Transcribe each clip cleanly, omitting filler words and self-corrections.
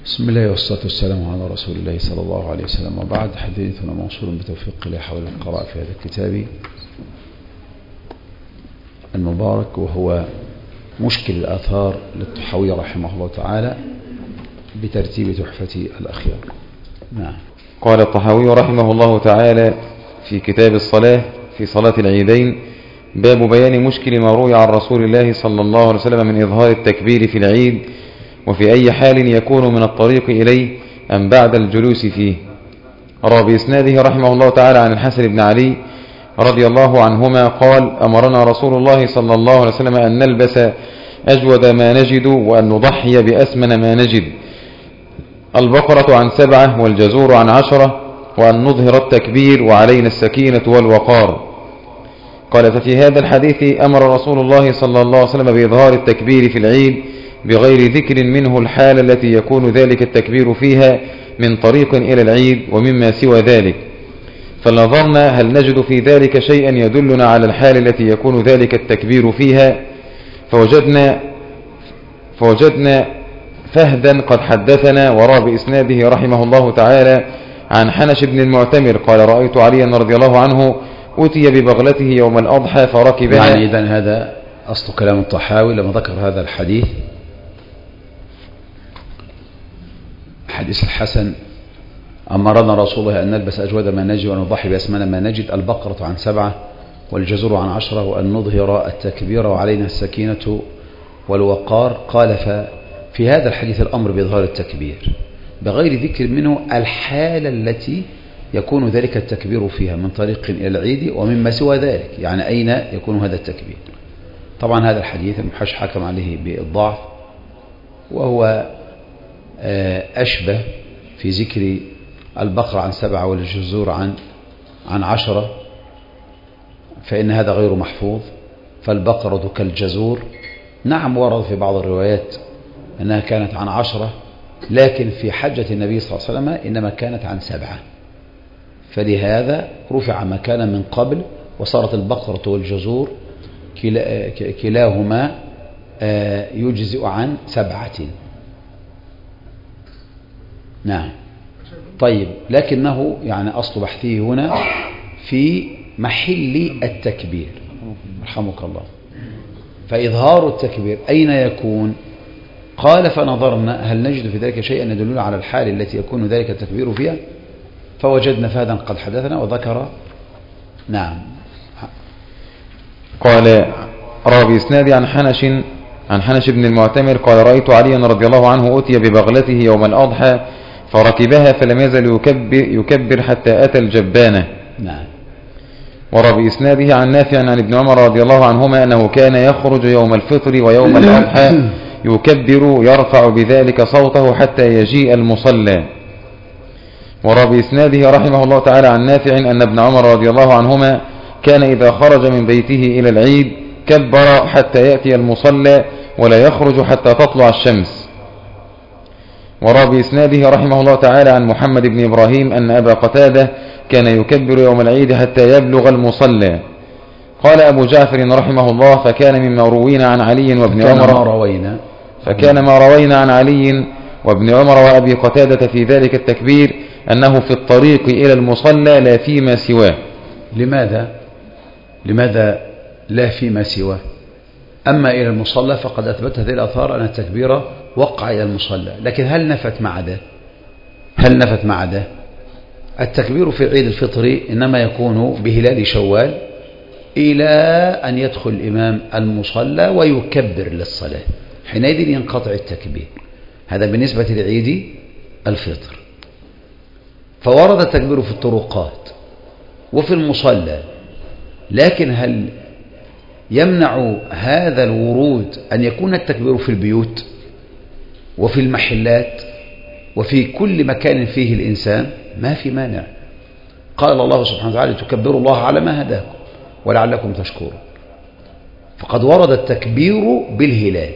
بسم الله والصلاة والسلام على رسول الله صلى الله عليه وسلم، وبعد. حديثنا موصول بتوفيق الله حول القراءة في هذا الكتاب المبارك، وهو مشكل الآثار للطحاوي رحمه الله تعالى بترتيب تحفة الأخيار. نعم. قال الطحاوي رحمه الله تعالى في كتاب الصلاة في صلاة العيدين: باب بيان مشكل ما روي عن رسول الله صلى الله عليه وسلم من إظهار التكبير في العيد، وفي أي حال يكون من الطريق إليه أم بعد الجلوس فيه. روى بإسناده رحمه الله تعالى عن الحسن بن علي رضي الله عنهما قال: أمرنا رسول الله صلى الله عليه وسلم أن نلبس أجود ما نجد وأن نضحي بأسمن ما نجد، البقرة عن 7 والجزور عن 10، وأن نظهر التكبير وعلينا السكينة والوقار. قال: ففي هذا الحديث أمر رسول الله صلى الله عليه وسلم بإظهار التكبير في العيد بغير ذكر منه الحالة التي يكون ذلك التكبير فيها من طريق إلى العيد ومما سوى ذلك، فنظرنا هل نجد في ذلك شيئا يدلنا على الحال التي يكون ذلك التكبير فيها، فوجدنا فهدا قد حدثنا. وراى بإسناده رحمه الله تعالى عن حنش بن المعتمر قال: رأيت عليا رضي الله عنه أتي ببغلته يوم الأضحى فركبها. يعني إذن هذا أصل كلام الطحاوي لما ذكر هذا الحديث، حديث الحسن: أمرنا رسول الله أن نلبس أجود ما نجد ونضحي بأسمن ما نجد، البقرة عن 7 والجزور عن 10، وأن نظهر التكبير وعلينا السكينة والوقار. قال: ففي هذا الحديث الأمر بإظهار التكبير بغير ذكر منه الحالة التي يكون ذلك التكبير فيها من طريق إلى العيد ومما سوى ذلك، يعني أين يكون هذا التكبير. طبعا هذا الحديث المحش حكم عليه بالضعف، وهو أشبه في ذكر البقرة عن 7 والجزور عن 10، فإن هذا غير محفوظ. فالبقرة كالجزور، نعم ورد في بعض الروايات أنها كانت عن 10، لكن في حجة النبي صلى الله عليه وسلم إنما كانت عن 7، فلهذا رفع ما كان من قبل وصارت البقرة والجزور كلاهما يجزئ عن 7. نعم. طيب، لكنه يعني أصل بحثه هنا في محل التكبير رحمك الله. فإظهار التكبير أين يكون؟ قال: فنظرنا هل نجد في ذلك شيئا يدلنا على الحال التي يكون ذلك التكبير فيها، فوجدنا فهدا قد حدثنا وذكر. نعم. قال: روى بإسناد عن حنش بن المعتمر قال: رأيت عليا رضي الله عنه أتي ببغلته يوم الأضحى فركبها فلم يزل يكبر حتى أتى الجبانة. نعم. وروى بإسناده عن نافع عن ابن عمر رضي الله عنهما أنه كان يخرج يوم الفطر ويوم الأضحى يكبر يرفع بذلك صوته حتى يجيء المصلى. وروى بإسناده رحمه الله تعالى عن نافع أن ابن عمر رضي الله عنهما كان إذا خرج من بيته إلى العيد كبر حتى يأتي المصلى ولا يخرج حتى تطلع الشمس. وروى بإسناده رحمه الله تعالى عن محمد بن إبراهيم أن أبا قتادة كان يكبر يوم العيد حتى يبلغ المصلى. قال أبو جعفر رحمه الله: فكان مما روينا عن علي وابن عمر فكان ما روينا عن علي وابن عمر وأبي قتادة في ذلك التكبير أنه في الطريق إلى المصلى لا فيما سواه. لماذا لا فيما سواه؟ أما إلى المصلى فقد أثبت هذه الآثار أن التكبير وقع إلى المصلى، لكن هل نفت مع ده؟ التكبير في عيد الفطر إنما يكون بهلال شوال إلى أن يدخل الإمام المصلى ويكبر للصلاة، حينئذ ينقطع التكبير. هذا بالنسبة لعيد الفطر. فورد التكبير في الطرقات وفي المصلى، لكن هل يمنع هذا الورود أن يكون التكبير في البيوت وفي المحلات وفي كل مكان فيه الإنسان؟ ما في مانع. قال الله سبحانه وتعالى: تكبروا الله على ما هداكم ولعلكم تشكرون. فقد ورد التكبير بالهلال،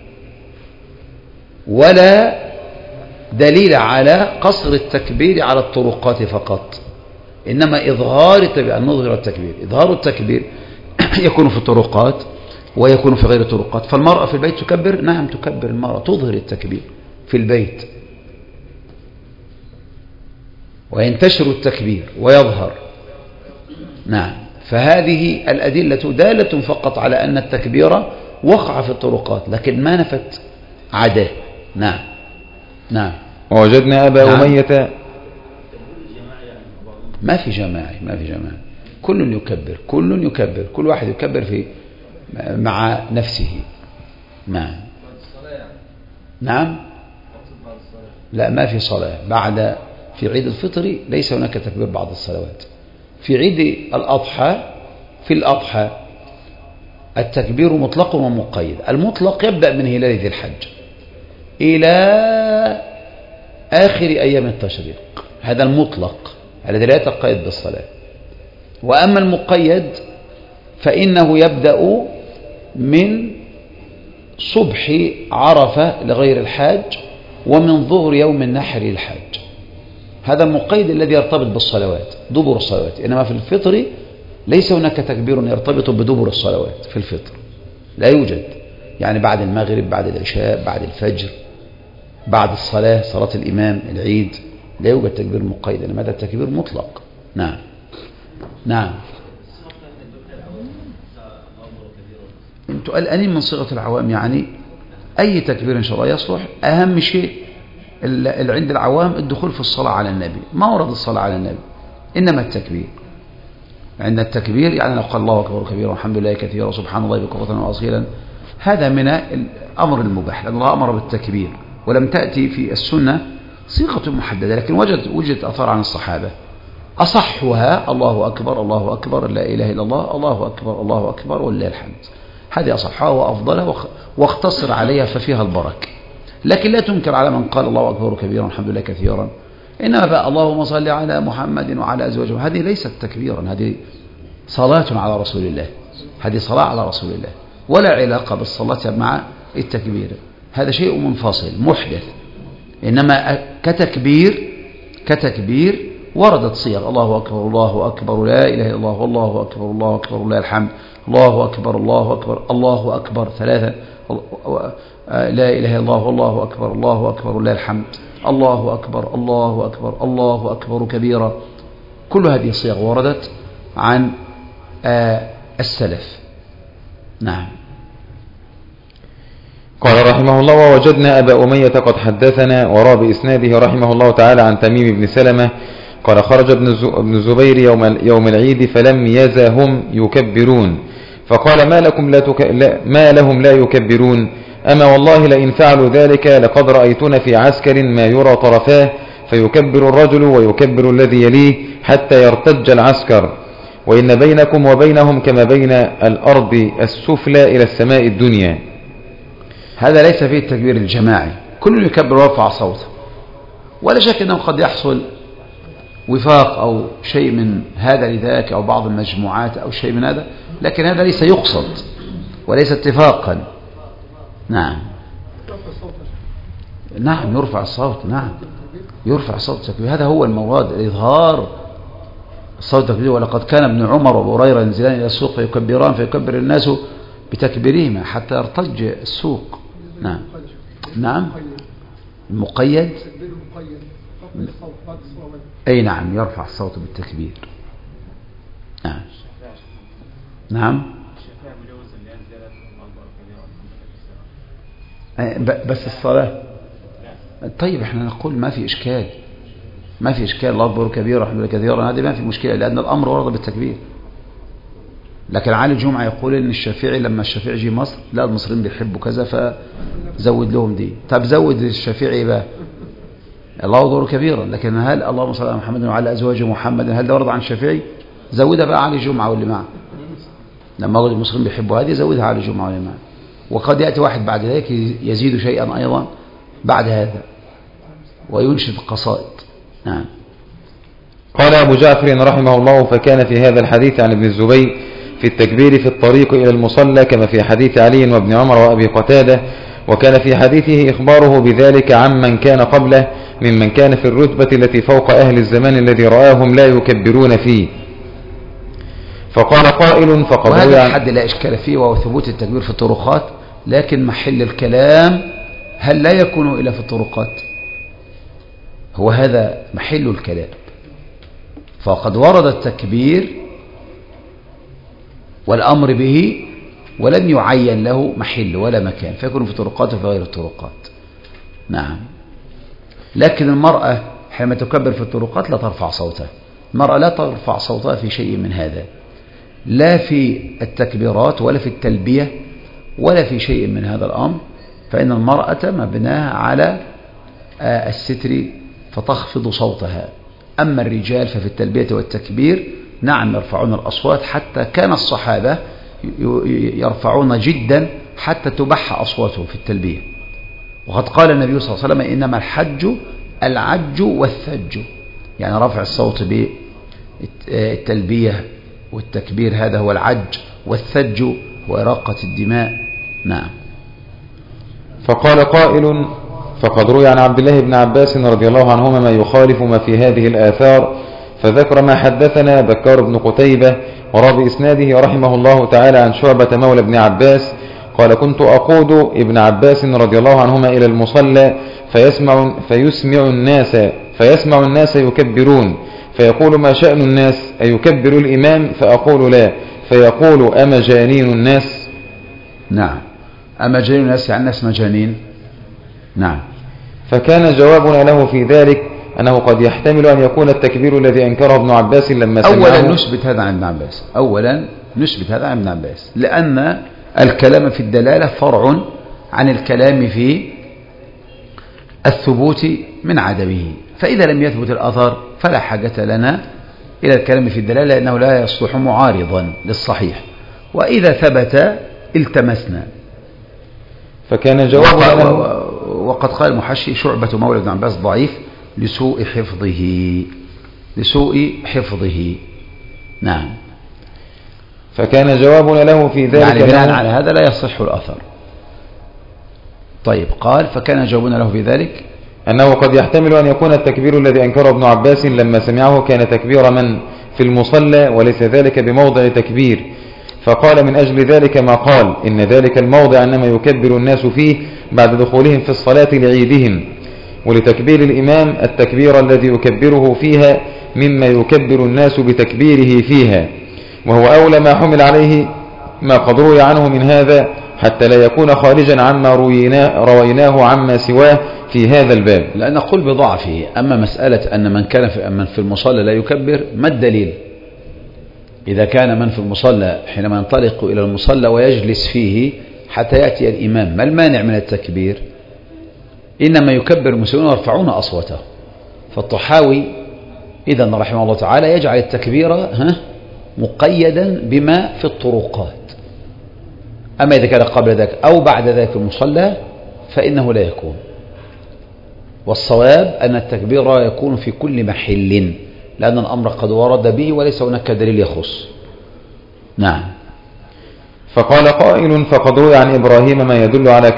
ولا دليل على قصر التكبير على الطرقات فقط، إنما إظهار التكبير، أن نظهر التكبير. إظهار التكبير يكون في الطرقات ويكون في غير الطرقات. فالمرأة في البيت تكبر، نعم تكبر المرأة، تظهر التكبير في البيت، وينتشر التكبير ويظهر. نعم. فهذه الأدلة دالة فقط على أن التكبير وقع في الطرقات، لكن ما نفت عداه. نعم. نعم. ووجدنا أبا أمية. ما في جماعي، ما في جماعي، كل يكبر، كل يكبر، كل واحد يكبر في مع نفسه. نعم. نعم. لا، ما في صلاة بعد. في عيد الفطر ليس هناك تكبير بعد الصلوات. في عيد الأضحى، في الأضحى التكبير مطلق ومقيد. المطلق يبدأ من هلال ذي الحج إلى آخر أيام التشريق، هذا المطلق الذي لا يتقيد بالصلاة. وأما المقيد فإنه يبدأ من صبح عرفة لغير الحاج ومن ظهر يوم النحر للحاج. هذا المقيد الذي يرتبط بالصلوات، دبر الصلوات. إنما في الفطر ليس هناك تكبير يرتبط بدبر الصلوات في الفطر، لا يوجد. يعني بعد المغرب، بعد العشاء، بعد الفجر، بعد الصلاة، صلاة الإمام، العيد، لا يوجد تكبير مقيد، إنما هذا التكبير مطلق. نعم. نعم. انتوا قلقانين من صيغة العوام، يعني أي تكبير إن شاء الله يصلح. أهم شيء اللي عند العوام الدخول في الصلاة على النبي، ما ورد الصلاة على النبي، إنما التكبير. عند التكبير يعني لو قال الله أكبر كبيرا والحمد لله كثيرا وسبحان الله بكرة وأصيلا، هذا من الأمر المباح، لأن الله أمر بالتكبير ولم تأتي في السنة صيغة محددة، لكن وجدت أثار عن الصحابة. أصحها الله أكبر الله أكبر لا إله إلا الله الله أكبر الله أكبر ولله الحمد، هذه أصحها وأفضلها واختصر عليها ففيها البركة. لكن لا تنكر على من قال الله أكبر كبيرا والحمد لله كثيرا. إنما بقى اللهم صل على محمد وعلى أزواجه، هذه ليست تكبيرا، هذه صلاة على رسول الله، هذه صلاة على رسول الله، ولا علاقة بالصلاة مع التكبير، هذا شيء منفصل محدث. إنما كتكبير وردت صيغ الله أكبر الله أكبر لا إله إلا الله الله أكبر الله أكبر لا الحمد الله أكبر الله أكبر الله أكبر ثلاثة لا إله إلا الله الله أكبر الله أكبر لا الحمد الله أكبر الله أكبر الله أكبر كبيرا. كل هذه الصيغ وردت عن السلف. نعم. قال رحمه الله: ووجدنا أبا أمية قد حدثنا وراى بإسناده رحمه الله تعالى عن تميم بن سلمة قال: خرج ابن الزبير يوم العيد فلم يزهم يكبرون، فقال: ما لهم لا يكبرون؟ أما والله لئن فعلوا ذلك لقد رأيتنا في عسكر ما يرى طرفاه، فيكبر الرجل ويكبر الذي يليه حتى يرتج العسكر، وإن بينكم وبينهم كما بين الأرض السفلى إلى السماء الدنيا. هذا ليس فيه التكبير الجماعي، كل يكبر ويرفع صوته، ولا شك أنه قد يحصل وفاق أو شيء من هذا لذاك أو بعض المجموعات أو شيء من هذا، لكن هذا ليس يقصد وليس اتفاقا. نعم. نعم يرفع الصوت، نعم يرفع صوت التكبير، هذا هو المراد، إظهار صوت التكبير. ولقد كان ابن عمر وابو هريرة ينزلان إلى السوق فيكبران فيكبر الناس بتكبيرهما حتى يرتج السوق. نعم. نعم. المقيد أي نعم يرفع الصوت بالتكبير. نعم. نعم. بس الصلاة طيب احنا نقول ما في إشكال، ما في إشكال، الله أكبر كبيرا الحمد لله كثيرا، هذه ما في مشكلة لأن الأمر ورد بالتكبير. لكن علي الجمعة يقول إن الشافعي لما الشافعي جي مصر لا المصريين بيحبوا كذا فزود لهم دي. طب زود الشافعي بقى الله أكبر كبيرا، لكن هل اللهم صل على محمد وعلى أزواج محمد هل ده ورد عن الشافعي؟ زودها بقى علي الجمعة واللي معه، لما المصريين بيحبوا هذه زودها علي الجمعة واللي معه. وقد يأتي واحد بعد ذلك يزيد شيئا أيضا بعد هذا وينشد قصائد. نعم. قال أبو جعفر رحمه الله: فكان في هذا الحديث عن ابن الزبير في التكبير في الطريق إلى المصلى كما في حديث علي وابن عمر وأبي قتادة، وكان في حديثه إخباره بذلك عمن كان قبله ممن كان في الرتبة التي فوق أهل الزمان الذي رآهم لا يكبرون فيه. فقال قائل: فقد وهذا الحد لا إشكال فيه وهو ثبوت التكبير في الطرقات، لكن محل الكلام هل لا يكون إلا في الطرقات؟ هو هذا محل الكلام، فقد ورد التكبير والأمر به ولم يعين له محل ولا مكان، فيكون في طرقات وفي غير الطرقات. نعم. لكن المرأة حينما تكبر في الطرقات لا ترفع صوتها، المرأة لا ترفع صوتها في شيء من هذا، لا في التكبيرات ولا في التلبية ولا في شيء من هذا الأمر، فإن المرأة مبناها على الستر فتخفض صوتها. أما الرجال ففي التلبية والتكبير نعم يرفعون الأصوات، حتى كان الصحابة يرفعون جدا حتى تبح أصواتهم في التلبية. وقد قال النبي صلى الله عليه وسلم إنما الحج العج والثج، يعني رفع الصوت بالتلبية والتكبير هذا هو العج، والثج هو إراقة الدماء. نعم. فقال قائل: فقد روي عن عبد الله بن عباس رضي الله عنهما ما يخالف ما في هذه الآثار، فذكر ما حدثنا بكار بن قتيبة وراء بإسناده رحمه الله تعالى عن شعبة مولى ابن عباس قال: كنت أقود ابن عباس رضي الله عنهما إلى المصلى فيسمع الناس يكبرون، فيقول: ما شأن الناس؟ أيكبر الإمام؟ فأقول: لا. فيقول: أما جانين الناس؟ نعم. أما جانين الناس يعني الناس مجانين. نعم. فكان جوابنا له في ذلك أنه قد يحتمل أن يكون التكبير الذي أنكره ابن عباس لما سمعه. أولا نثبت هذا عن ابن عباس، لأن الكلام في الدلالة فرع عن الكلام في الثبوت من عدمه، فإذا لم يثبت الأثر فلا حاجة لنا إلى الكلام في الدلالة، لأنه لا يصلح معارضا للصحيح، وإذا ثبت التمسنا. فكان جوابنا وقد قال المحشي: شعبة مولى ابن عباس ضعيف لسوء حفظه. نعم. فكان جوابنا له في ذلك يعني بناء على هذا لا يصح الأثر. طيب، قال: فكان جوابنا له في ذلك أنه قد يحتمل أن يكون التكبير الذي أنكره ابن عباس لما سمعه كان تكبير من في المصلى وليس ذلك بموضع تكبير، فقال من أجل ذلك ما قال: إن ذلك الموضع إنما يكبر الناس فيه بعد دخولهم في الصلاة لعيدهم، ولتكبير الإمام التكبير الذي يكبره فيها مما يكبر الناس بتكبيره فيها، وهو أولى ما حمل عليه ما قد روي عنه من هذا، حتى لا يكون خارجا عما رويناه عما سواه في هذا الباب. لأن نقول بضعفه. أما مسألة أن من كان في المصلى لا يكبر، ما الدليل؟ إذا كان من في المصلى حينما ينطلق إلى المصلى ويجلس فيه حتى يأتي الإمام، ما المانع من التكبير؟ إنما يكبر المسلمون ويرفعون أصوته. فالطحاوي إذن رحمه الله تعالى يجعل التكبير مقيدا بما في الطرقات، أما إذا كان قبل ذلك أو بعد ذلك المصلى فإنه لا يكون. والصواب أن التكبير يكون في كل محل، لأن الأمر قد ورد به وليس هناك دليل يخص. نعم. فقال قائل: فقد روي عن إبراهيم ما يدل على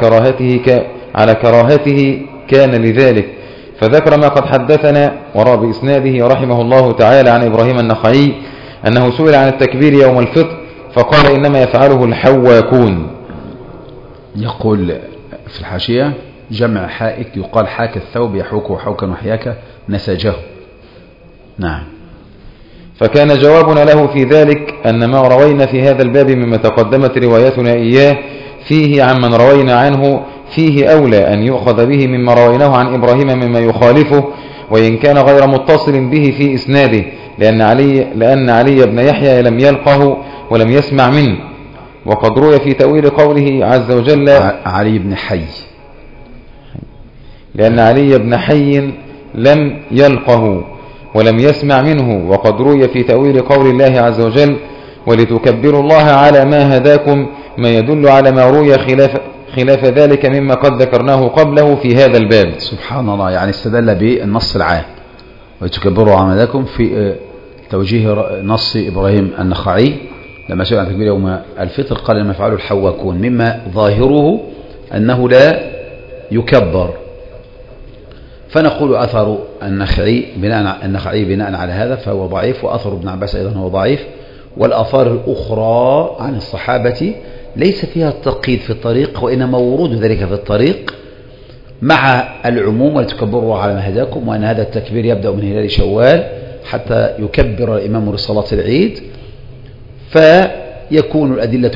كراهته كان لذلك، فذكر ما قد حدثنا وراء بإسناده رحمه الله تعالى عن إبراهيم النخعي أنه سئل عن التكبير يوم الفطر فقال: إنما يفعله الحواكون. يقول في الحاشية: جمع حائك، يقال حاك الثوب، يحوك حوكا وحياك نسجه. نعم. فكان جوابنا له في ذلك أن ما روينا في هذا الباب مما تقدمت روايتنا إياه فيه عمن روينا عنه فيه أولى أن يؤخذ به مما رويناه عن إبراهيم مما يخالفه، وإن كان غير متصل به في إسناده، لأن علي بن يحيى لم يلقه ولم يسمع منه. وقد روي في تأويل قوله عز وجل علي بن حي، لأن علي بن حي لم يلقه ولم يسمع منه. وقد روي في تأويل قول الله عز وجل ولتكبروا الله على ما هداكم ما يدل على ما روي خلاف ذلك مما قد ذكرناه قبله في هذا الباب. سبحان الله، يعني استدل بالنص العام ولتكبروا على ما هداكم في توجيه نص إبراهيم النخعي لما سئل عن تكبير يوم الفطر قال: لما يفعله الحواكون، مما ظاهره أنه لا يكبر. فنقول أثر النخعي بناء على هذا فهو ضعيف، وأثر ابن عباس أيضا هو ضعيف. والآثار الأخرى عن الصحابة ليس فيها التقييد في الطريق، وإنما ورود ذلك في الطريق مع العموم ولتكبروا على ما هداكم، وأن هذا التكبير يبدأ من هلال شوال حتى يكبر الإمام لصلاة العيد، تكون الأدلة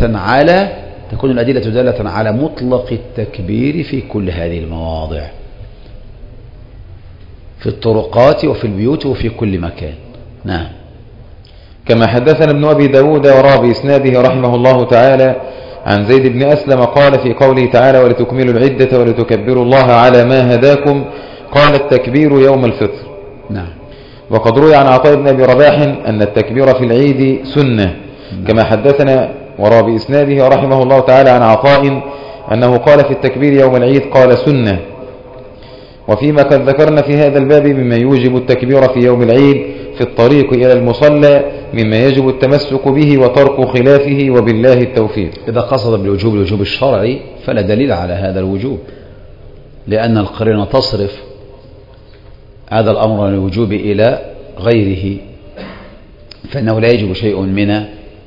دالة على مطلق التكبير في كل هذه المواضع، في الطرقات وفي البيوت وفي كل مكان. نعم. كما حدثنا ابن أبي داود وراى بإسناده رحمه الله تعالى عن زيد بن أسلم قال في قوله تعالى ولتكملوا العدة ولتكبروا الله على ما هداكم، قال التكبير يوم الفطر. نعم. وقد روي عن عطاء بن أبي رباح أن التكبير في العيد سنة. كما حدثنا وراى بإسناده رحمه الله تعالى عن عطاء أنه قال في التكبير يوم العيد قال سنة. وفيما قد ذكرنا في هذا الباب مما يوجب التكبير في يوم العيد في الطريق إلى المصلى مما يجب التمسك به وترك خلافه، وبالله التوفيق. إذا قصد بالوجوب الوجوب الشرعي فلا دليل على هذا الوجوب، لأن القرينة تصرف هذا الأمر من الوجوب إلى غيره، فإنه لا يجب شيء من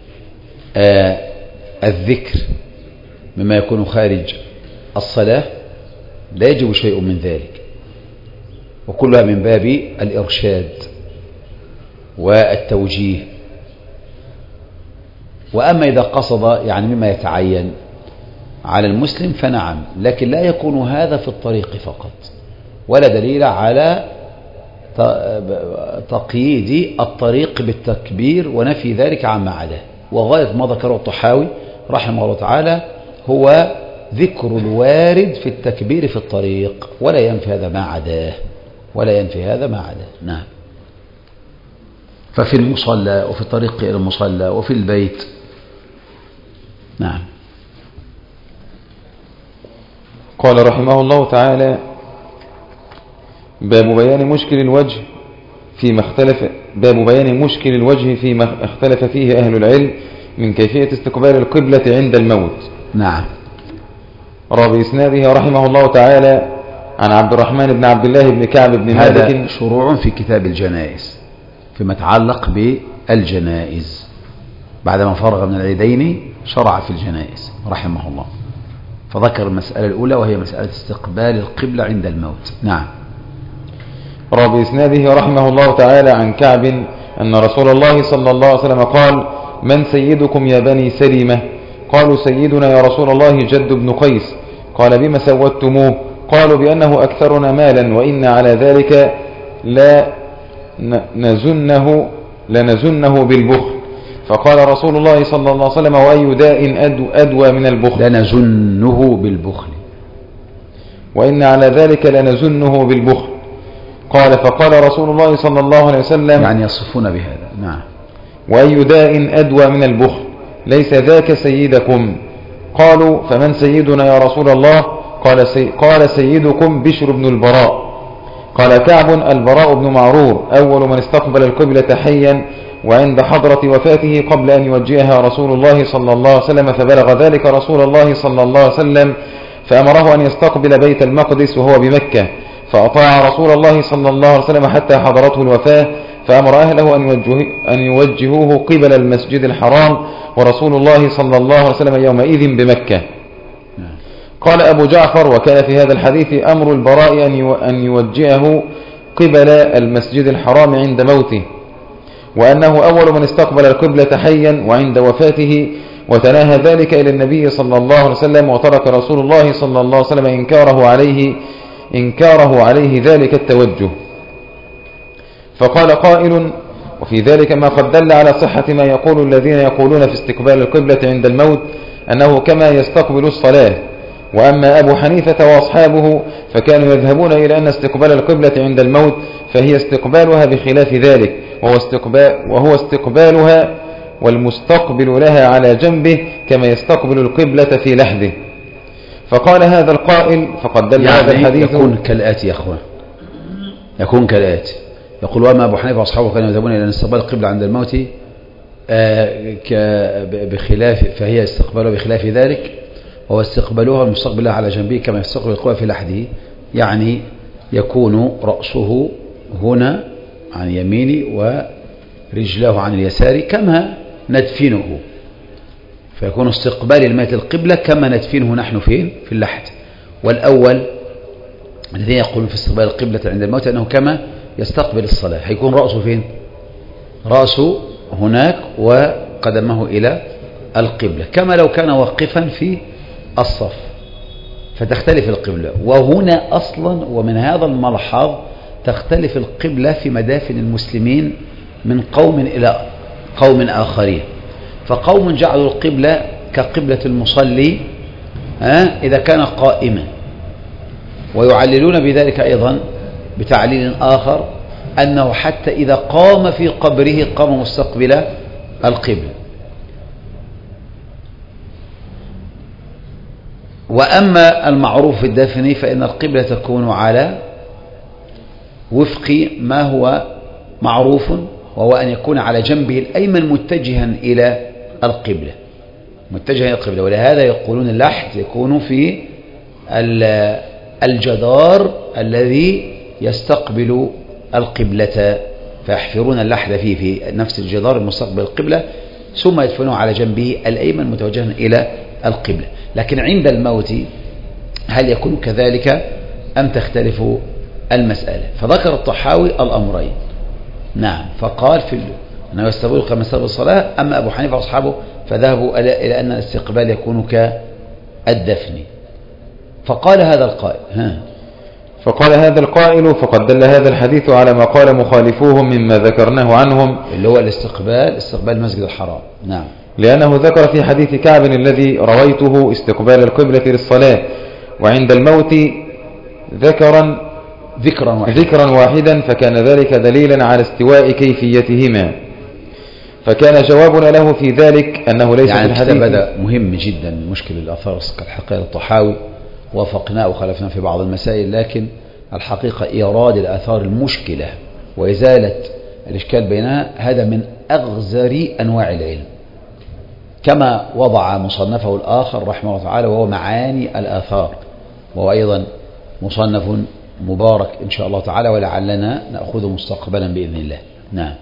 الذكر مما يكون خارج الصلاة، لا يجب شيء من ذلك، وكلها من باب الإرشاد والتوجيه. وأما إذا قصد يعني مما يتعين على المسلم فنعم، لكن لا يكون هذا في الطريق فقط، ولا دليل على تقييد الطريق بالتكبير ونفي ذلك عما عداه. وغاية ما ذكره الطحاوي رحمه الله تعالى هو ذكر الوارد في التكبير في الطريق، ولا ينفي هذا ما عداه. نعم. ففي المصلى وفي الطريق إلى المصلى وفي البيت. نعم. قال رحمه الله تعالى باب بيان مشكل الوجه فيما اختلف فيه أهل العلم من كيفية استقبال القبلة عند الموت. نعم. روى بإسناده رحمه الله تعالى عن عبد الرحمن بن عبد الله بن كعب بن مالك. هذا شروع في كتاب الجنائز فيما يتعلق بالجنائز، بعدما فرغ من العيدين شرع في الجنائز رحمه الله، فذكر المسألة الأولى وهي مسألة استقبال القبلة عند الموت. نعم. روى بإسناده رحمه الله تعالى عن كعب أن رسول الله صلى الله عليه وسلم قال من سيدكم يا بني سلمة؟ قالوا سيدنا يا رسول الله جد بن قيس. قال بما سودتموه؟ قالوا بأنه أكثرنا مالا وإن على ذلك لنزنه بالبخل. فقال رسول الله صلى الله عليه وسلم وأي داء أدوى من البخل؟ لنزنه بالبخل. وإن على ذلك لنزنه بالبخل. قال فقال رسول الله صلى الله عليه وسلم يعني يصفون بهذا. نعم. وأي داء أدوى من البخل؟ ليس ذاك سيدكم. قالوا فمن سيدنا يا رسول الله؟ قال سيدكم بشر بن البراء. قال كعب البراء بن معرور أول من استقبل القبلة حيا وعند حضرة وفاته قبل أن يوجهها رسول الله صلى الله عليه وسلم، فبلغ ذلك رسول الله صلى الله عليه وسلم فأمره أن يستقبل بيت المقدس وهو بمكة، فأطاع رسول الله صلى الله عليه وسلم حتى حضرته الوفاة، فأمر أهله أن يوجهوه قبل المسجد الحرام، ورسول الله صلى الله عليه وسلم يومئذ بمكة. قال أبو جعفر وكان في هذا الحديث أمر البراء أن يوجهه قبل المسجد الحرام عند موته، وأنه أول من استقبل القبلة حيا وعند وفاته، وتناهى ذلك إلى النبي صلى الله عليه وسلم، وترك رسول الله صلى الله عليه وسلم إنكاره عليه ذلك التوجه. فقال قائل وفي ذلك ما قد دل على صحة ما يقول الذين يقولون في استقبال القبلة عند الموت أنه كما يستقبل الصلاة. وأما أبو حنيفة وأصحابه فكانوا يذهبون إلى أن استقبال القبلة عند الموت فهي استقبالها بخلاف ذلك، وهو استقبالها والمستقبل لها على جنبه كما يستقبل القبلة في لحده. فقال هذا القائل فقد دل هذا الحديث يكون كالآتي يا أخوان، يكون كالآتي. يقول وأما أبو حنيفة وأصحابه كانوا يذهبون إلى أن استقبال القبلة عند الموت بخلاف فهي استقبالها بخلاف ذلك، وهو استقبالها المستقبل لها على جنبه كما يستقبل القبلة في لحده، يعني يكون رأسه هنا عن يمينه ورجله عن اليسار كما ندفنه، فيكون استقبال الميت القبلة كما ندفنه نحن فين؟ في اللحد. والأول الذين يقولون في استقبال القبلة عند الموت أنه كما يستقبل الصلاة هيكون رأسه فين؟ رأسه هناك وقدمه إلى القبلة، كما لو كان واقفا في الصف، فتختلف القبلة. وهنا أصلا ومن هذا الملحظ تختلف القبلة في مدافن المسلمين من قوم إلى قوم آخرين. فقوم جعلوا القبلة كقبلة المصلي إذا كان قائما، ويعللون بذلك أيضا بتعليل آخر أنه حتى إذا قام في قبره قام مستقبل القبلة. وأما المعروف في الدفن فإن القبلة تكون على وفق ما هو معروف، وهو أن يكون على جنبه الأيمن متجها إلى القبلة، متجها إلى القبلة. ولهذا يقولون اللحد يكون في الجدار الذي يستقبل القبلة، فيحفرون اللحد فيه في نفس الجدار المستقبل القبلة، ثم يدفنونه على جنبه الأيمن متوجها إلى القبلة. لكن عند الموت هل يكون كذلك أم تختلف المسألة؟ فذكر الطحاوي الأمرين. نعم، فقال أنه يستقبل كما يستقبل الصلاة. أما أبو حنيفة وأصحابه فذهبوا إلى أن الاستقبال يكون كالدفن. فقال هذا القائل فقد دل هذا الحديث على ما قال مخالفوهم مما ذكرناه عنهم، اللي هو استقبال المسجد الحرام. نعم، لأنه ذكر في حديث كعب الذي رويته استقبال القبلة للصلاة، وعند الموت ذكرا واحدا، فكان ذلك دليلا على استواء كيفيتهما. فكان جوابنا له في ذلك أنه ليس في الحديث. هذا مهم جدا، مشكل الآثار كالحقيقة الطحاوي وافقناه وخلفنا في بعض المسائل، لكن الحقيقة إيراد الآثار المشكلة وإزالة الإشكال بينها هذا من أغزر أنواع العلم، كما وضع مصنفه الآخر رحمه الله تعالى وهو معاني الآثار، وهو أيضا مصنف مبارك إن شاء الله تعالى، ولعلنا نأخذه مستقبلا بإذن الله. نعم.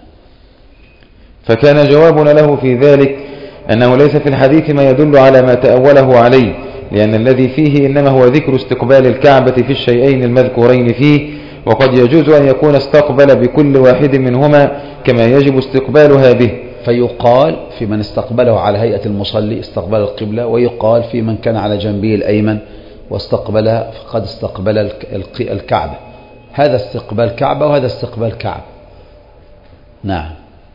فكان جوابنا له في ذلك أنه ليس في الحديث ما يدل على ما تأوله عليه، لأن الذي فيه إنما هو ذكر استقبال الكعبة في الشيئين المذكورين فيه، وقد يجوز أن يكون استقبل بكل واحد منهما كما يجب استقبالها به. فيقال في من استقبله على هيئة المصلي استقبل القبلة، ويقال في من كان على جنبه الأيمن واستقبلها فقد استقبل الكعبة. هذا استقبال كعبة وهذا استقبال كعبة. نعم.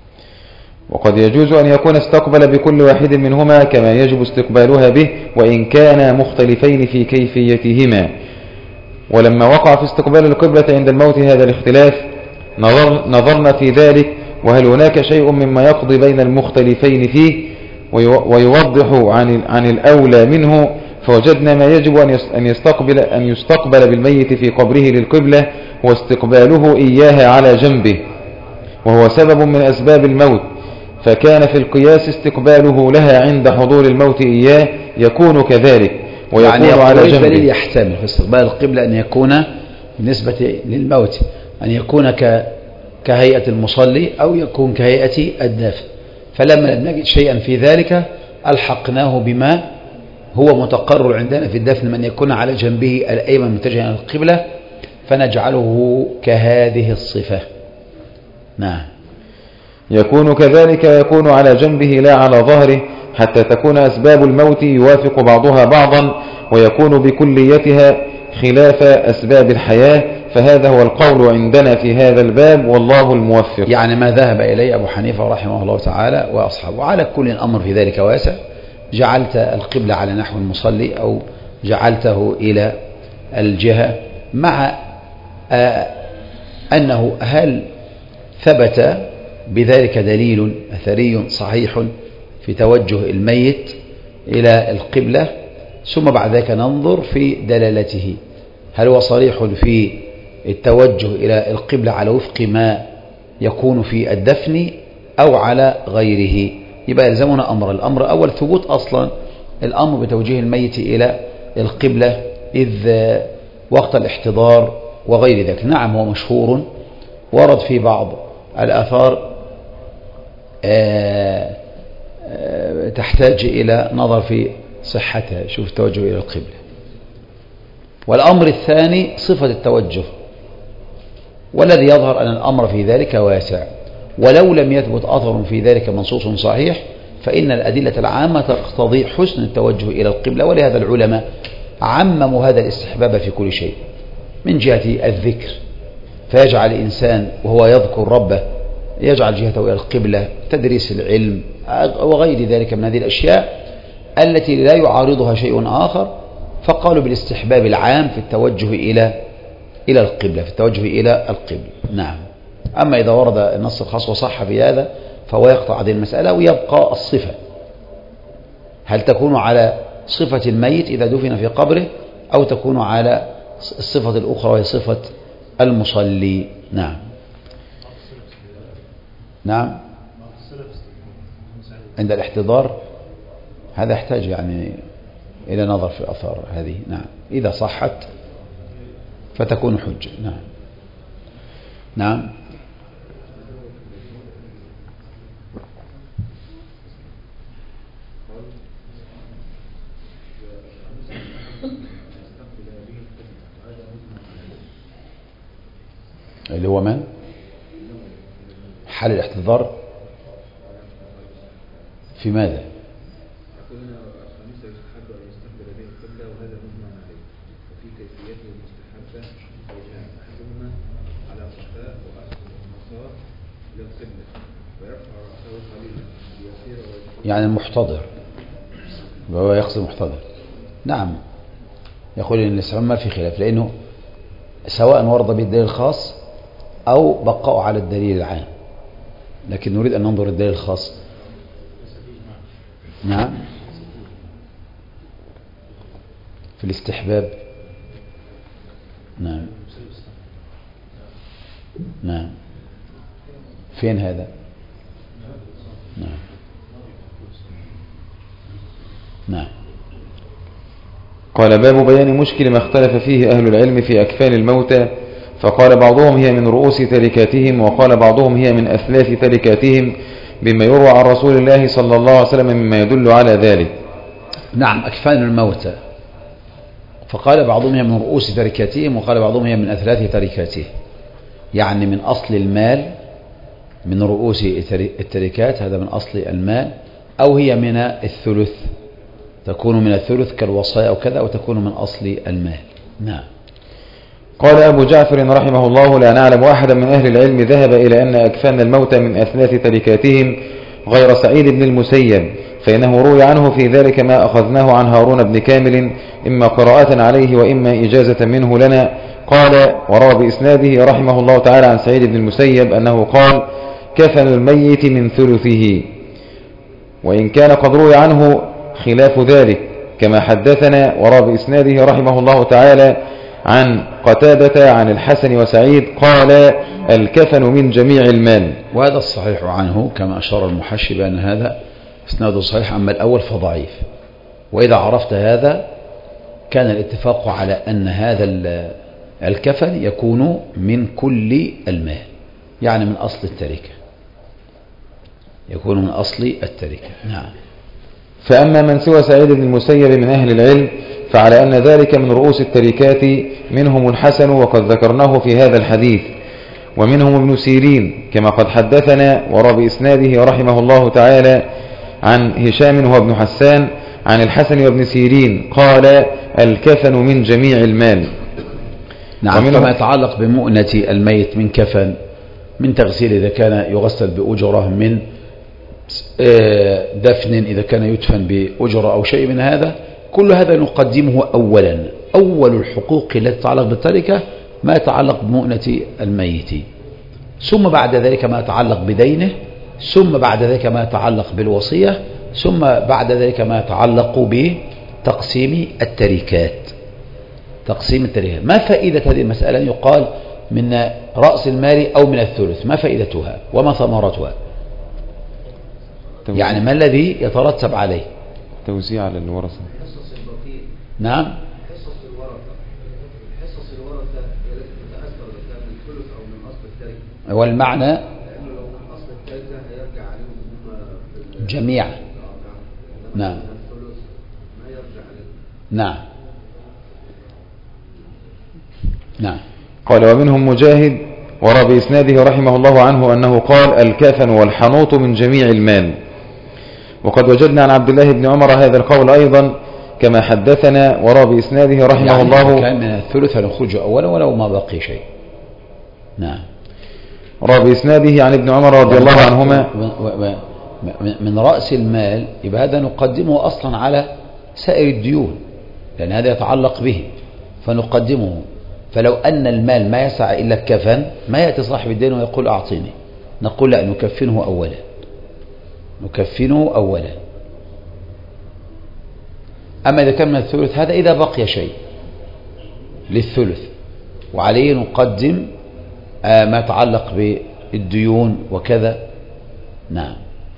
وقد يجوز أن يكون استقبل بكل واحد منهما كما يجب استقبالها به، وإن كانا مختلفين في كيفيتهما. ولما وقع في استقبال القبلة عند الموت هذا الاختلاف نظرنا في ذلك، وهل هناك شيء مما يقضي بين المختلفين فيه ويوضح عن الأولى منه، فوجدنا ما يجب أن يستقبل بالميت في قبره للقبلة واستقباله إياها على جنبه، وهو سبب من أسباب الموت، فكان في القياس استقباله لها عند حضور الموت إياه يكون كذلك ويكون يعني على جنبه. يحتمل في استقبال القبلة أن يكون بالنسبة للموت أن يكون كهيئة المصلي أو يكون كهيئة الدافن، فلما لم نجد شيئا في ذلك ألحقناه بما هو متقرر عندنا في الدفن من يكون على جنبه الأيمن متجها إلى القبلة، فنجعله كهذه الصفة. نعم. يكون كذلك، يكون على جنبه لا على ظهره، حتى تكون أسباب الموت يوافق بعضها بعضا ويكون بكليتها خلاف أسباب الحياة. فهذا هو القول عندنا في هذا الباب، والله الموفق. يعني ما ذهب إليه أبو حنيفة رحمه الله تعالى وأصحابه. على كل الأمر في ذلك واسع، جعلت القبلة على نحو المصلي أو جعلته إلى الجهة، مع أنه هل ثبت بذلك دليل أثري صحيح في توجه الميت إلى القبلة، ثم بعد ذلك ننظر في دلالته، هل هو صريح في التوجه إلى القبلة على وفق ما يكون في الدفن أو على غيره. يبقى يلزمنا الأمر أول ثبوت أصلا الأمر بتوجيه الميت إلى القبلة إذ وقت الاحتضار وغير ذلك. نعم، هو مشهور ورد في بعض الآثار تحتاج إلى نظر في صحتها، شوف التوجه إلى القبلة. والأمر الثاني صفة التوجه، والذي يظهر أن الأمر في ذلك واسع، ولو لم يثبت أثر في ذلك منصوص صحيح فإن الأدلة العامة تقتضي حسن التوجه إلى القبلة. ولهذا العلماء عمموا هذا الاستحباب في كل شيء من جهة الذكر، فيجعل الإنسان وهو يذكر ربه يجعل جهته إلى القبلة، تدريس العلم وغير ذلك من هذه الأشياء التي لا يعارضها شيء آخر، فقالوا بالاستحباب العام في التوجه إلى القبلة، في التوجه إلى القبلة. نعم. أما إذا ورد النص الخاص وصح في هذا فهو يقطع هذه المسألة، ويبقى الصفة، هل تكون على صفة الميت إذا دفن في قبره أو تكون على الصفة الأخرى وهي صفة المصلي. نعم. نعم. عند الاحتضار هذا يحتاج يعني إلى نظر في الآثار هذه. نعم. إذا صحت فتكون حجة. نعم. نعم. اللي هو من؟ حال الاحتضار في ماذا؟ يعني المحتضر وهو يقصد المحتضر. نعم. يقول ان الاستعمال ما في خلاف، لانه سواء ورد بالدليل الخاص او بقاء على الدليل العام، لكن نريد ان ننظر الدليل الخاص. نعم. في الاستحباب. نعم. نعم. فين هذا؟ نعم. نعم. قال باب بيان مشكل ما اختلف فيه أهل العلم في أكفان الموتى، فقال بعضهم هي من رؤوس تركاتهم، وقال بعضهم هي من أثلاث تركاتهم، بما يروى عن رسول الله صلى الله عليه وسلم مما يدل على ذلك. نعم. أكفان الموتى، فقال بعضهم هي من رؤوس تركاتهم، وقال بعضهم هي من أثلاث تركاتهم، يعني من أصل المال، من رؤوس التركات هذا من أصل المال، أو هي من الثلث، تكون من الثلث كالوصايا أو كذا، أو تكون من أصل المال. نعم. قال أبو جعفر رحمه الله لا نعلم أحدا من أهل العلم ذهب إلى أن أكفان الموتى من أثلاث تركاتهم غير سعيد بن المسيب، فإنه روي عنه في ذلك ما أخذناه عن هارون بن كامل إما قراءة عليه وإما إجازة منه لنا. قال وروى بإسناده رحمه الله تعالى عن سعيد بن المسيب أنه قال كفن الميت من ثلثه، وإن كان قد روي عنه خلاف ذلك كما حدثنا. وروى بإسناده رحمه الله تعالى عن قتادة عن الحسن وسعيد قال الكفن من جميع المال، وهذا الصحيح عنه كما أشار المحشي بأن هذا اسناده صحيح، أما الأول فضعيف. وإذا عرفت هذا كان الاتفاق على أن هذا الكفن يكون من كل المال، يعني من أصل التركة، يكون من أصل التركة. نعم. فأما من سوى سعيد بن المسيب من أهل العلم فعلى أن ذلك من رؤوس التركات، منهم الحسن وقد ذكرناه في هذا الحديث، ومنهم ابن سيرين كما قد حدثنا. وروى بإسناده رحمه الله تعالى عن هشام هو ابن حسان عن الحسن وابن سيرين قال الكفن من جميع المال. نعم. فما يتعلق بمؤنة الميت من كفن، من تغسيل إذا كان يغسل بأجرة، من دفن إذا كان يدفن بأجرة أو شيء من هذا، كل هذا نقدمه أولا. أول الحقوق التي تتعلق بالتركة ما يتعلق بمؤنة الميت، ثم بعد ذلك ما يتعلق بدينه، ثم بعد ذلك ما يتعلق بالوصية، ثم بعد ذلك ما يتعلق بتقسيم التركات. تقسيم التركات، ما فائدة هذه المسألة؟ يقال من رأس المال أو من الثلث، ما فائدتها وما ثمرتها؟ يعني ما الذي يترتب عليه؟ توزيع على الورثة. نعم. حصص الورثة هي التي تتأثر إذا كان من الثلث أو من أصل التركة. والمعنى لأنه لو من أصل التركة هيرجع عليهم جميعا. نعم. الثلث ما يرجع عليهم. نعم. نعم. قال ومنهم مجاهد ورى بإسناده رحمه الله عنه أنه قال الكفن والحنوط من جميع المال. وقد وجدنا عن عبد الله بن عمر هذا القول أيضا كما حدثنا. ورى بإسناده رحمه يعني الله كان من الثلث نخرج أولا ولو ما بقي شيء. نعم. ورى بإسناده عن ابن عمر رضي الله عنهما من رأس المال، يبقى هذا نقدمه أصلا على سائر الديون، لأن هذا يتعلق به فنقدمه. فلو أن المال ما يسع إلا الكفن ما يأتي صاحب الدين ويقول أعطيني، نقول لا، نكفنه أولا، نكفنه أولا. أما إذا كان من الثلث هذا إذا بقي شيء للثلث، وعليه نقدم ما يتعلق بالديون وكذا. نعم.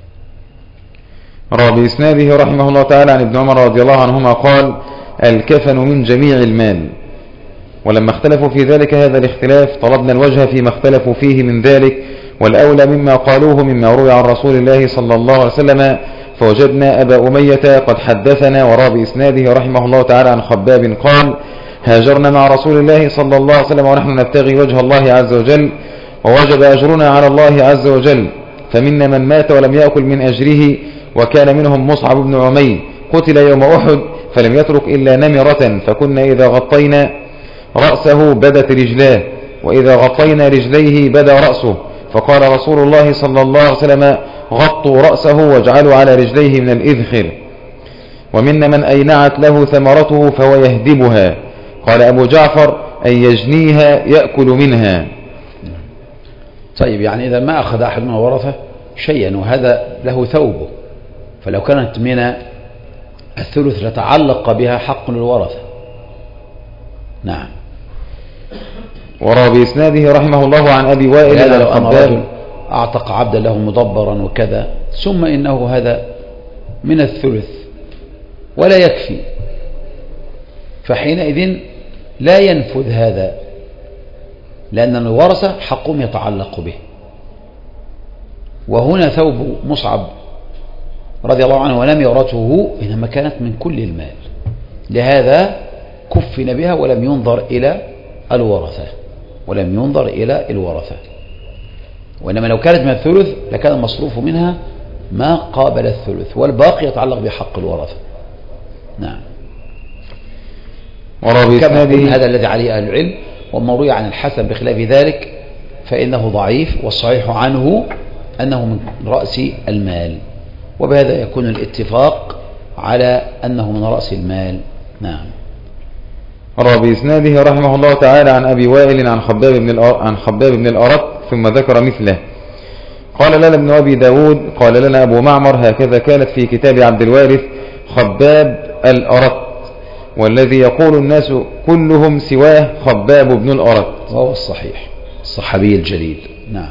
روى بإسناده رحمه الله تعالى عن ابن عمر رضي الله عنهما قال الكفن من جميع المال. ولما اختلفوا في ذلك هذا الاختلاف طلبنا الوجه فيما اختلفوا فيه من ذلك، والأولى مما قالوه مما روي عن رسول الله صلى الله عليه وسلم، فوجدنا أبا أمية قد حدثنا. وروى بإسناده رحمه الله تعالى عن خباب قال هاجرنا مع رسول الله صلى الله عليه وسلم ونحن نبتغي وجه الله عز وجل، ووجب أجرنا على الله عز وجل، فمنا من مات ولم يأكل من أجره، وكان منهم مصعب بن عمير قتل يوم أحد فلم يترك إلا نمرة، فكنا إذا غطينا رأسه بدت رجلاه، وإذا غطينا رجليه بدا رأسه، فقال رسول الله صلى الله عليه وسلم غطوا رأسه واجعلوا على رجليه من الإذخر. ومنا من أينعت له ثمرته فهو يهدبها. قال أبو جعفر أن يجنيها يأكل منها. طيب، يعني إذا ما أخذ أحد من الورثة شيئا وهذا له ثوبه، فلو كانت من الثلث لتعلق بها حق للورثة. نعم. وروى بإسناده رحمه الله عن أبي وائل هذا لو أن رجل أعتق عبدا له مدبرا وكذا، ثم إنه هذا من الثلث ولا يكفي، فحينئذ لا ينفذ هذا، لأن الورثة حقهم يتعلق به. وهنا ثوب مصعب رضي الله عنه ولم يورثه إنما كانت من كل المال، لهذا كفن بها ولم ينظر إلى الورثة، وإنما لو كانت من الثلث لكان المصروف منها ما قابل الثلث، والباقي يتعلق بحق الورثة. نعم. هذا الذي عليه أهل العلم، وما روي عن الحسن بخلاف ذلك فإنه ضعيف، والصحيح عنه أنه من رأس المال، وبهذا يكون الاتفاق على أنه من رأس المال. نعم. روى بإسناده رحمه الله تعالى عن أبي وائل عن خباب بن الأرت ثم ذكر مثله. قال لنا ابن أبي داود قال لنا أبو معمر هكذا كانت في كتاب عبد الوارث خباب الأرت، والذي يقول الناس كلهم سواه خباب بن الأرت، وهو الصحيح الصحابي الجليل. نعم.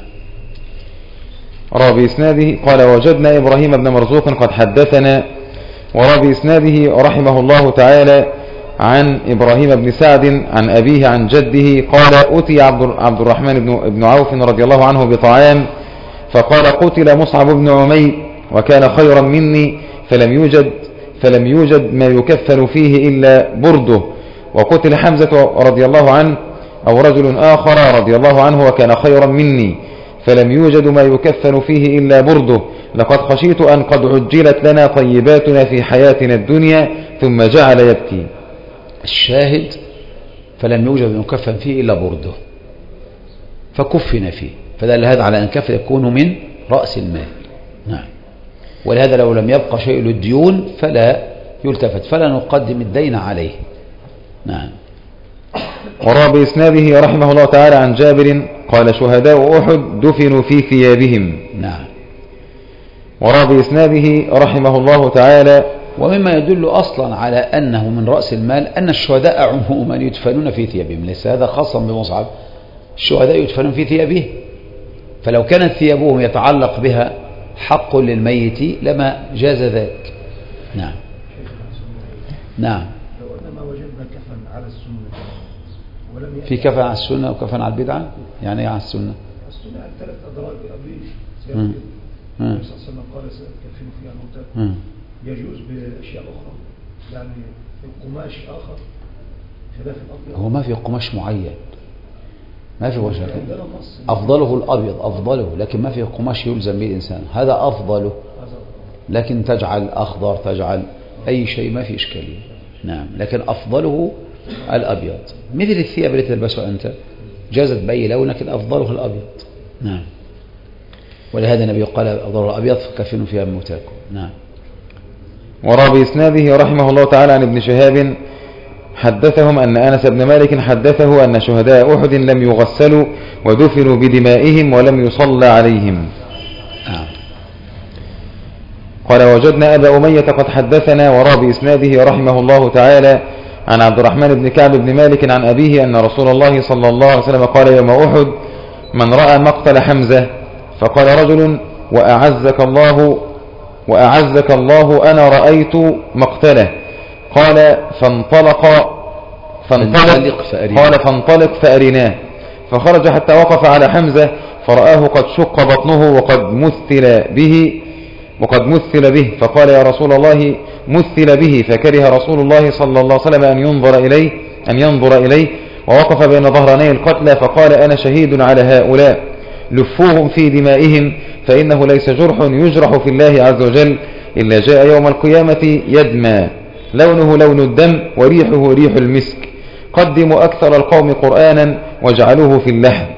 روى بإسناده قال وجدنا إبراهيم بن مرزوق قد حدثنا. وروى بإسناده رحمه الله تعالى عن إبراهيم بن سعد عن أبيه عن جده قال أتي عبد الرحمن بن عوف رضي الله عنه بطعام، فقال قتل مصعب بن عمير وكان خيرا مني، فلم يوجد ما يكفن فيه إلا برده. وقتل حمزة رضي الله عنه أو رجل آخر رضي الله عنه وكان خيرا مني، فلم يوجد ما يكفن فيه إلا برده. لقد خشيت أن قد عجلت لنا طيباتنا في حياتنا الدنيا. ثم جعل يبكي. الشاهد فلم يوجد ما يكفن فيه إلا برده فكفن فيه، فدل هذا على أن كفن يكون من رأس المال. نعم. ولهذا لو لم يبقى شيء للديون فلا يلتفت، فلا نقدم الدين عليه. نعم. وروى بإسناده رحمه الله تعالى عن جابر قال شهداء أحد دفنوا في ثيابهم. نعم. وروى بإسناده رحمه الله تعالى ومما يدل أصلا على أنه من رأس المال أن الشهداء عموما يدفنون في ثيابهم، ليس هذا خاصا بمصعب، الشهداء يدفنون في ثيابه، فلو كانت ثيابهم يتعلق بها حق للميت لما جاز ذلك. نعم. نعم. لو أنما وجدنا كفن على السنة ولم في كفن على السنة وكفن على البدعة، يعني ايه على السنة؟ السنة على 3 أدراج أبريش النبي صلى الله عليه وسلم قال سيكفن فيها الموتى، يجوز بأشياء أخرى، يعني القماش آخر خلاف الأبيض. هو ما في قماش معين، ما في وجه. أفضله الأبيض أفضله، لكن ما في قماش يلزم به الإنسان، هذا أفضله. لكن تجعل أخضر تجعل أي شيء ما في إشكالية. نعم، لكن أفضله الأبيض، مثل الثياب التي تلبسها أنت جازت بأي لون، لكن أفضله الأبيض. نعم، ولهذا النبي قال أفضل الأبيض فكفنوا فيها موتاكم. نعم. وروى بإسناده رحمه الله تعالى عن ابن شهاب حدثهم أن أنس بن مالك حدثه أن شهداء أحد لم يغسلوا ودفنوا بدمائهم ولم يصلى عليهم. قال وجدنا أبا أمية قد حدثنا. وروى بإسناده رحمه الله تعالى عن عبد الرحمن بن كعب بن مالك عن أبيه أن رسول الله صلى الله عليه وسلم قال يوم أحد من رأى مقتل حمزة فقال رجل وأعزك الله أنا رأيت مقتله. قال فانطلق فأرناه. فخرج حتى وقف على حمزة فرآه قد شق بطنه وقد مثل به فقال يا رسول الله مثل به. فكره رسول الله صلى الله عليه وسلم أن ينظر إليه ووقف بين ظهراني القتلى فقال أنا شهيد على هؤلاء لفوهم في دمائهم فإنه ليس جرح يجرح في الله عز وجل إلا جاء يوم القيامة يدمى لونه لون الدم وريحه ريح المسك. قدموا أكثر القوم قرآنا واجعلوه في اللحم.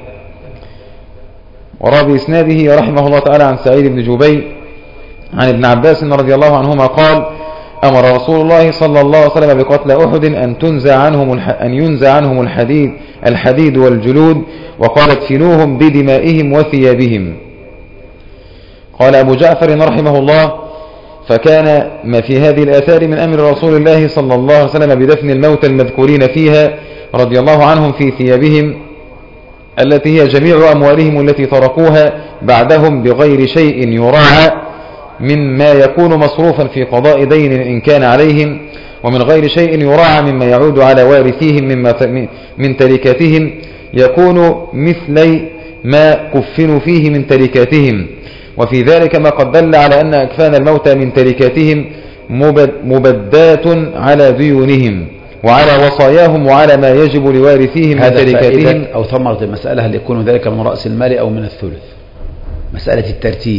وروى بإسناده رحمه الله تعالى عن سعيد بن جبير عن ابن عباس رضي الله عنهما قال أمر رسول الله صلى الله عليه وسلم بقتل أحد أن ينزع عنهم الحديد والجلود وقال ادفنوهم بدمائهم وثيابهم. قال أبو جعفر رحمه الله فكان ما في هذه الآثار من أمر رسول الله صلى الله عليه وسلم بدفن الموتى المذكورين فيها رضي الله عنهم في ثيابهم التي هي جميع أموالهم التي تركوها بعدهم بغير شيء يراعى مما يكون مصروفا في قضاء دين إن كان عليهم ومن غير شيء يراعى مما يعود على وارثيهم من تركاتهم يكون مثلي ما كفنوا فيه من تركاتهم. وفي ذلك ما قد دل على أن أكفان الموتى من تركاتهم مبدات على ديونهم وعلى وصاياهم وعلى ما يجب لوارثيهم من تركاتهم. أو ثمرة المسألة هل يكون ذلك من رأس المال أو من الثلث؟ مسألة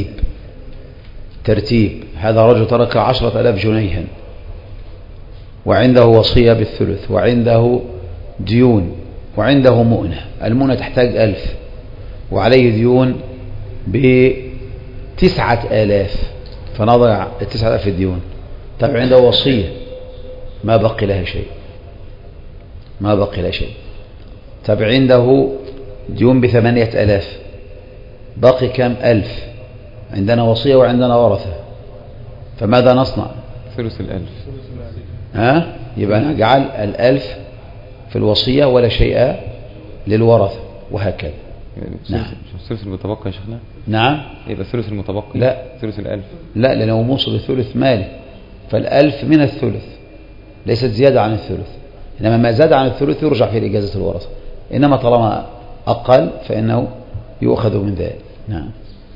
ترتيب هذا رجل ترك 10,000 جنيها وعنده وصية بالثلث وعنده ديون وعنده مؤنة. المؤنة تحتاج 1000 وعليه ديون ب9,000 فنضع 9,000 الديون. طيب عنده وصية ما بقي لها شيء. طيب عنده ديون ب8,000 باقي كم؟ 1000. عندنا وصية وعندنا ورثة فماذا نصنع؟ ثلث 1000. يبقى نجعل 1000 في الوصية ولا شيء للورثة وهكذا. نعم. الثلث المتبقي يا شيخنا؟ نعم. يبقى الثلث المتبقي لا ثلث 1000 لا لأنه موصل بثلث مالي فال1000 من الثلث ليست زيادة عن الثلث إنما ما زاد عن الثلث يرجع في إجازة الورثة إنما طالما أقل فإنه يؤخذ من ذلك. نعم.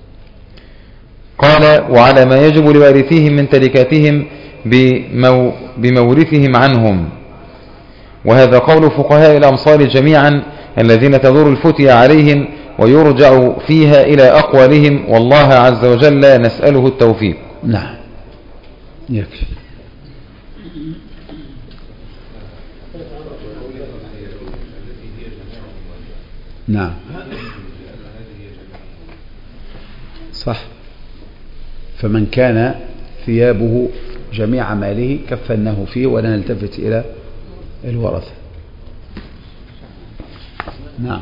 قال وعلى ما يجب لوارثيهم من تركاتهم بمورثهم عنهم. وهذا قول فقهاء الأمصار جميعا الذين تدور الفتية عليهم ويرجع فيها إلى أقوالهم والله عز وجل نسأله التوفيق. نعم يكفي. نعم صح. فمن كان ثيابه جميع ماله كفناه فيه ولا نلتفت إلى الورثة. نعم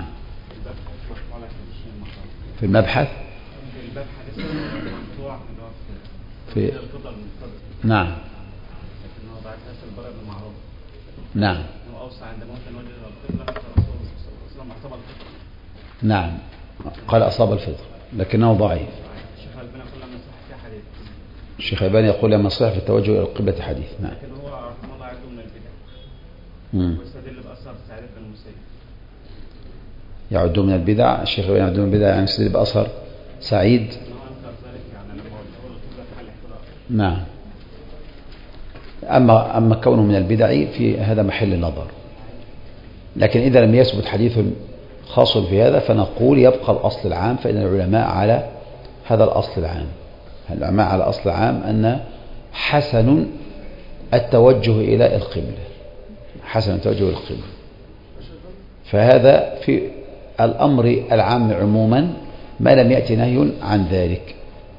في المبحث في نعم نعم قال أصاب الفطر لكنه ضعيف. الشيخ الألباني يقول لما صح في التوجه إلى القبلة حديث. نعم. لكن هو رحمه الله عدو من البدع ويستدل بأثر سعيد بن المسيب. يعدون من البدع. الشيخ الألباني يعدون من البدع يعني يستدل بأثر سعيد. نعم. أما كونه من البدع في هذا محل النظر. لكن إذا لم يثبت حديث خاص في هذا، فنقول يبقى الأصل العام، فإن العلماء على هذا الأصل العام. العلماء على الأصل العام أن حسن التوجه إلى القبلة، حسن التوجه إلى القبلة. فهذا في الأمر العام عموما ما لم يأتي نهي عن ذلك.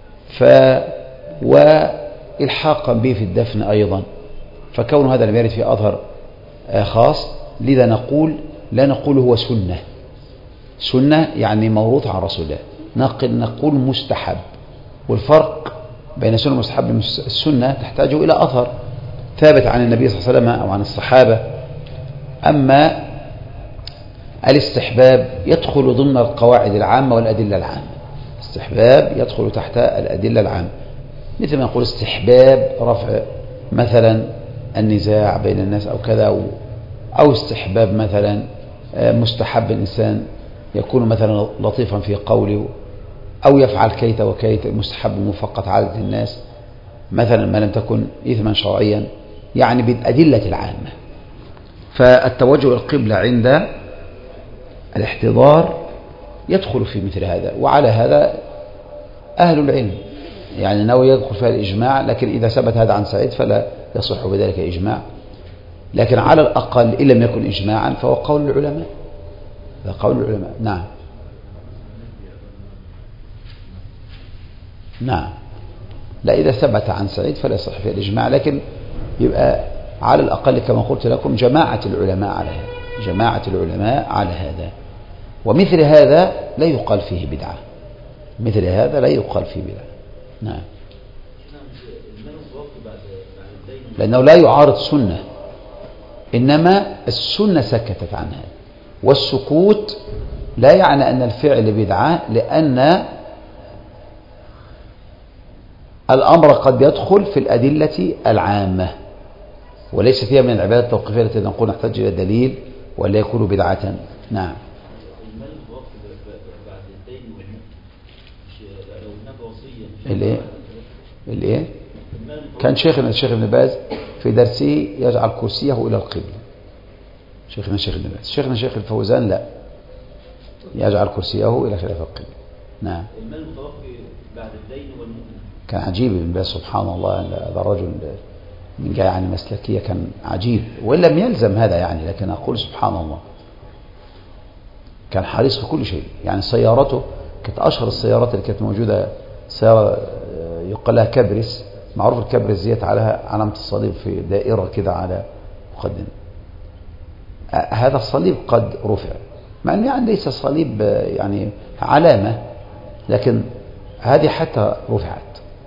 والحاقا به في الدفن أيضا، فكون هذا لم يرد في أظهر خاص، لذا نقول لا نقول هو سنة. سنة يعني موروث عن رسول الله، نقول مستحب. والفرق بين سنة ومستحب، السنة تحتاج إلى أثر ثابت عن النبي صلى الله عليه وسلم أو عن الصحابة، أما الاستحباب يدخل ضمن القواعد العامة والأدلة العامة. الاستحباب يدخل تحت الأدلة العامة، مثل ما نقول استحباب رفع مثلا النزاع بين الناس أو كذا، أو استحباب مثلا مستحب الإنسان يكون مثلا لطيفا في قوله، أو يفعل كيت وكيت، مستحب مفقط عادة الناس مثلا ما لم تكن إثما شرعيا، يعني بالأدلة العامة. فالتوجه القبلة عند الاحتضار يدخل في مثل هذا، وعلى هذا أهل العلم يعني ناوي يدخل فيها الإجماع، لكن إذا ثبت هذا عن سعيد فلا يصح بذلك إجماع، لكن على الأقل إن لم يكن إجماعا فهو قول العلماء، هذا قول العلماء. نعم نعم، لا إذا ثبت عن سعيد فلا يصح فيها الإجماع، لكن يبقى على الأقل كما قلت لكم جماعة العلماء على هذا، جماعة العلماء على هذا. ومثل هذا لا يقال فيه بدعة، مثل هذا لا يقال فيه بدعة. نعم، لأنه لا يعارض سنة، إنما السنة سكتت عنها، والسكوت لا يعني أن الفعل بدعة، لأن الأمر قد يدخل في الأدلة العامة، وليست هي من العبادات التوقيفية التي نقول نحتاج إلى دليل ولا يكون بدعة. نعم. الايه كان شيخنا الشيخ ابن باز في درسه يجعل كرسيه إلى القبلة، شيخنا الشيخ ابن باز. شيخنا الشيخ الفوزان لا، يجعل كرسيه إلى خلاف القبلة. نعم. المال المتوفي بعد الدين والمؤمن كان عجيب ابن باز سبحان الله، هذا الرجل من جاي عن مسلكية كان عجيب، وإن لم يلزم هذا يعني، لكن أقول سبحان الله كان حريص في كل شيء. يعني سيارته كانت أشهر السيارات اللي كانت موجودة، سيارة يقال لها كبرس، معروف الكبرس زيت عليها علامة الصليب في دائرة كده على مقدمة. هذا الصليب قد رفع، مع أنه يعني ليس صليب يعني علامة، لكن هذه حتى رفعت.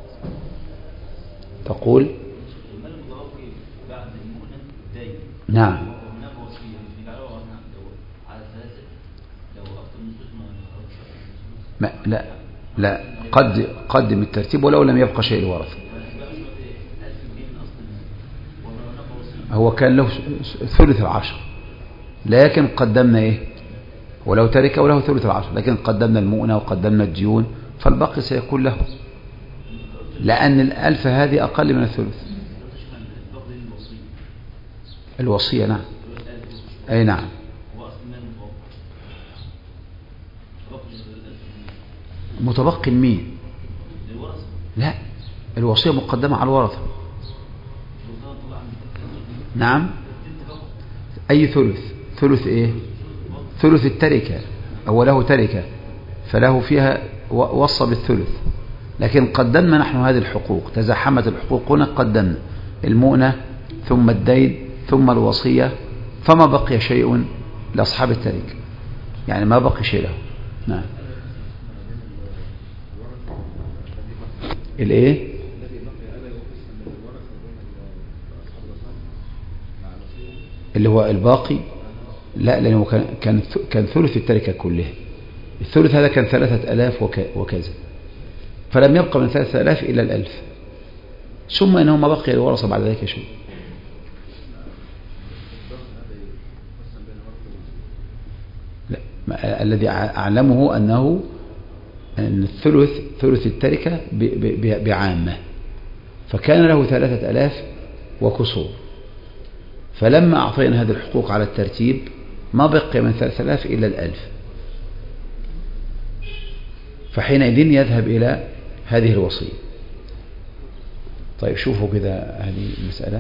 تقول نعم. لا لا، قدم الترتيب ولو لم يبقى شيء لورثه. هو كان له ثلث العشر، لكن قدمنا ايه؟ ولو ترك وله ثلث العشر، لكن قدمنا المؤنة وقدمنا الديون، فالباقي سيكون له، لأن الألف هذه أقل من الثلث. الوصية نعم، أي نعم. متبقي مين؟ لا، الوصية مقدمة على الورثة. نعم. أي ثلث؟ ثلث إيه؟ ثلث التركة، أو له تركة فله فيها وصى بالثلث، لكن قدمنا نحن هذه الحقوق، تزاحمت الحقوق هنا، قدمنا المؤنة ثم الدين ثم الوصية، فما بقي شيء لأصحاب التركة، يعني ما بقي شيء له. نعم. الايه؟ اللي هو الباقي؟ لا، لأنه كان ثلث التركة كلها، الثلث هذا كان 3000 وكذا، فلم يبقى من 3000 إلى 1000، ثم إنه ما بقي الورثة بعد ذلك شيء. لا، الذي أعلمه أن الثلث ثلث التركة بعامة، فكان له 3000 وكسور، فلما أعطينا هذه الحقوق على الترتيب ما بقي من 3000 إلى 1000، فحينئذ يذهب إلى هذه الوصية. طيب شوفوا كده هذه المسألة،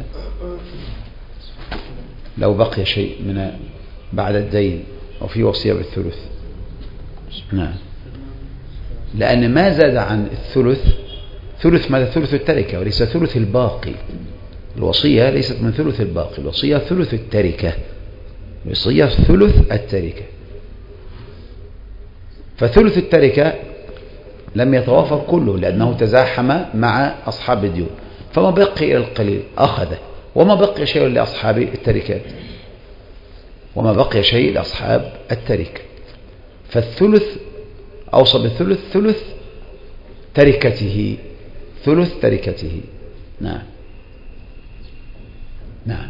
لو بقي شيء من بعد الدين أو في وصية بالثلث. نعم، لأن ما زاد عن الثلث، ثلث ماذا؟ ثلث التركة وليس ثلث الباقي. الوصية ليست من ثلث الباقي، الوصية ثلث التركة، الوصية ثلث التركة. فثلث التركة لم يتوافر كله لأنه تزاحم مع أصحاب الديون، فما بقي إلى القليل أخذه، وما بقي شيء لأصحاب التركات، وما بقي شيء لأصحاب التركة. فالثلث أوصى بالثلث، ثلث تركته، ثلث تركته. نعم نعم.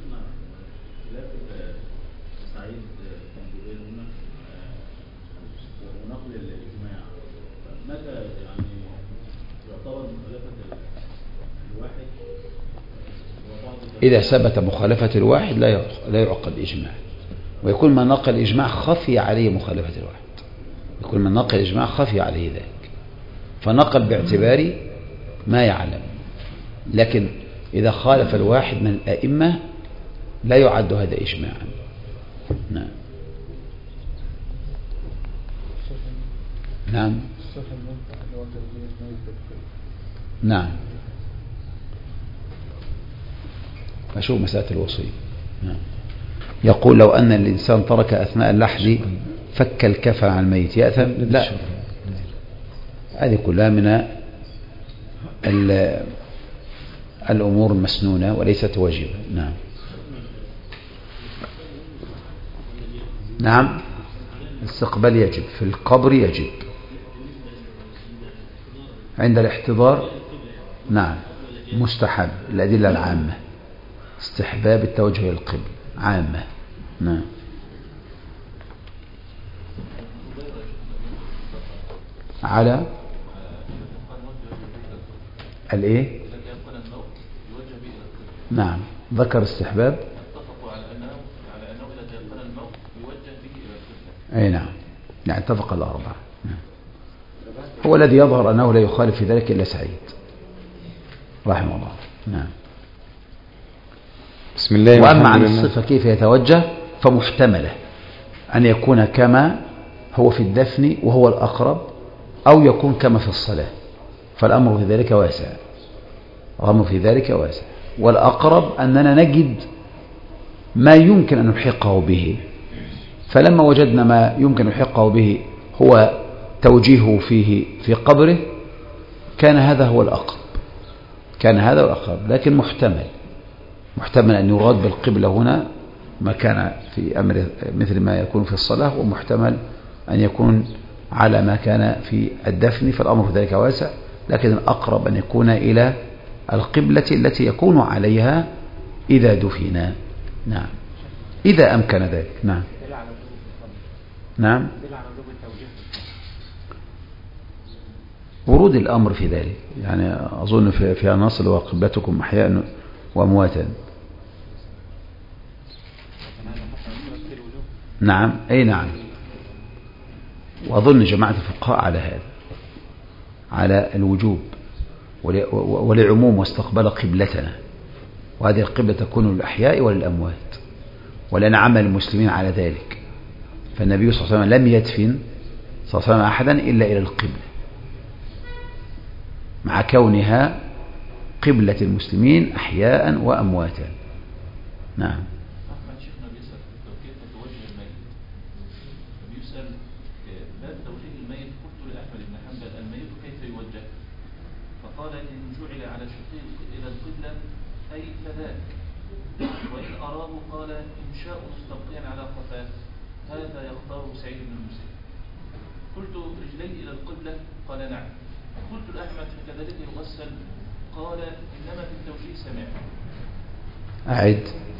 إذا ثبت مخالفة الواحد لا يعقد إجماع، ويكون من نقل الإجماع خفي عليه مخالفة الواحد، يكون من نقل الإجماع خفي عليه ذلك، فنقل باعتبار ما يعلم. لكن إذا خالف الواحد من الأئمة لا يعد هذا إجماعا. نعم نعم نعم. أشوف مسألة الوصية. نعم. يقول لو أن الإنسان ترك أثناء اللحد فك الكفن عن الميت يأثم؟ لا، هذه كلها من الأمور المسنونة وليست واجبة. نعم نعم. الاستقبال يجب، في القبر يجب، عند الاحتضار نعم مستحب. الأدلة العامة استحباب التوجه إلى القبل عامة. نعم. على الايه؟ نعم، ذكر استحباب. اي نعم، يعني اتفق الأربعة. هو الذي يظهر أنه لا يخالف في ذلك إلا سعيد رحمه الله. نعم. بسم الله. وأما عن الصفة كيف يتوجه فمحتملة أن يكون كما هو في الدفن وهو الأقرب، أو يكون كما في الصلاة، فالأمر في ذلك واسع، الأمر في ذلك واسع. والأقرب أننا نجد ما يمكن أن نلحقه به، فلما وجدنا ما يمكن نلحقه به هو توجيهه فيه في قبره، كان هذا هو الأقرب، كان هذا هو الأقرب. لكن محتمل أن يراد بالقبلة هنا ما كان في أمر مثل ما يكون في الصلاة، ومحتمل أن يكون على ما كان في الدفن، فالأمر في ذلك واسع. لكن الأقرب أن يكون إلى القبلة التي يكون عليها إذا دفن. نعم، إذا أمكن ذلك. نعم نعم. ورود الأمر في ذلك، يعني أظن في نص وقبلتكم أحياء وأمواتا. نعم أي نعم. وأظن جماعة الفقهاء على هذا، على الوجوب ولعموم واستقبال قبلتنا، وهذه القبلة تكون للأحياء وللأموات، ولأن عمل المسلمين على ذلك. فالنبي صلى الله عليه وسلم لم يدفن صلى الله عليه وسلم أحدا إلا إلى القبلة، مع كونها قبلة المسلمين أحياء وأمواتا. نعم. أحمد شيخنا بيسأل كيف توجه الميت، بيسأل باب توجيه الميت. قلت لأحمد بن حنبل الميت كيف يوجه؟ فقال إن جعل على شقيه إلى القبلة أي فذاك، وإن أراه قال إن شاء مستبقيا على قفاه، هذا يختار سعيد بن المسيب. قلت رجليه إلى القبلة؟ قال نعم. قلت لأحمد فكذلك يغسل؟ قال إنما في التوجيه سمع. أعد.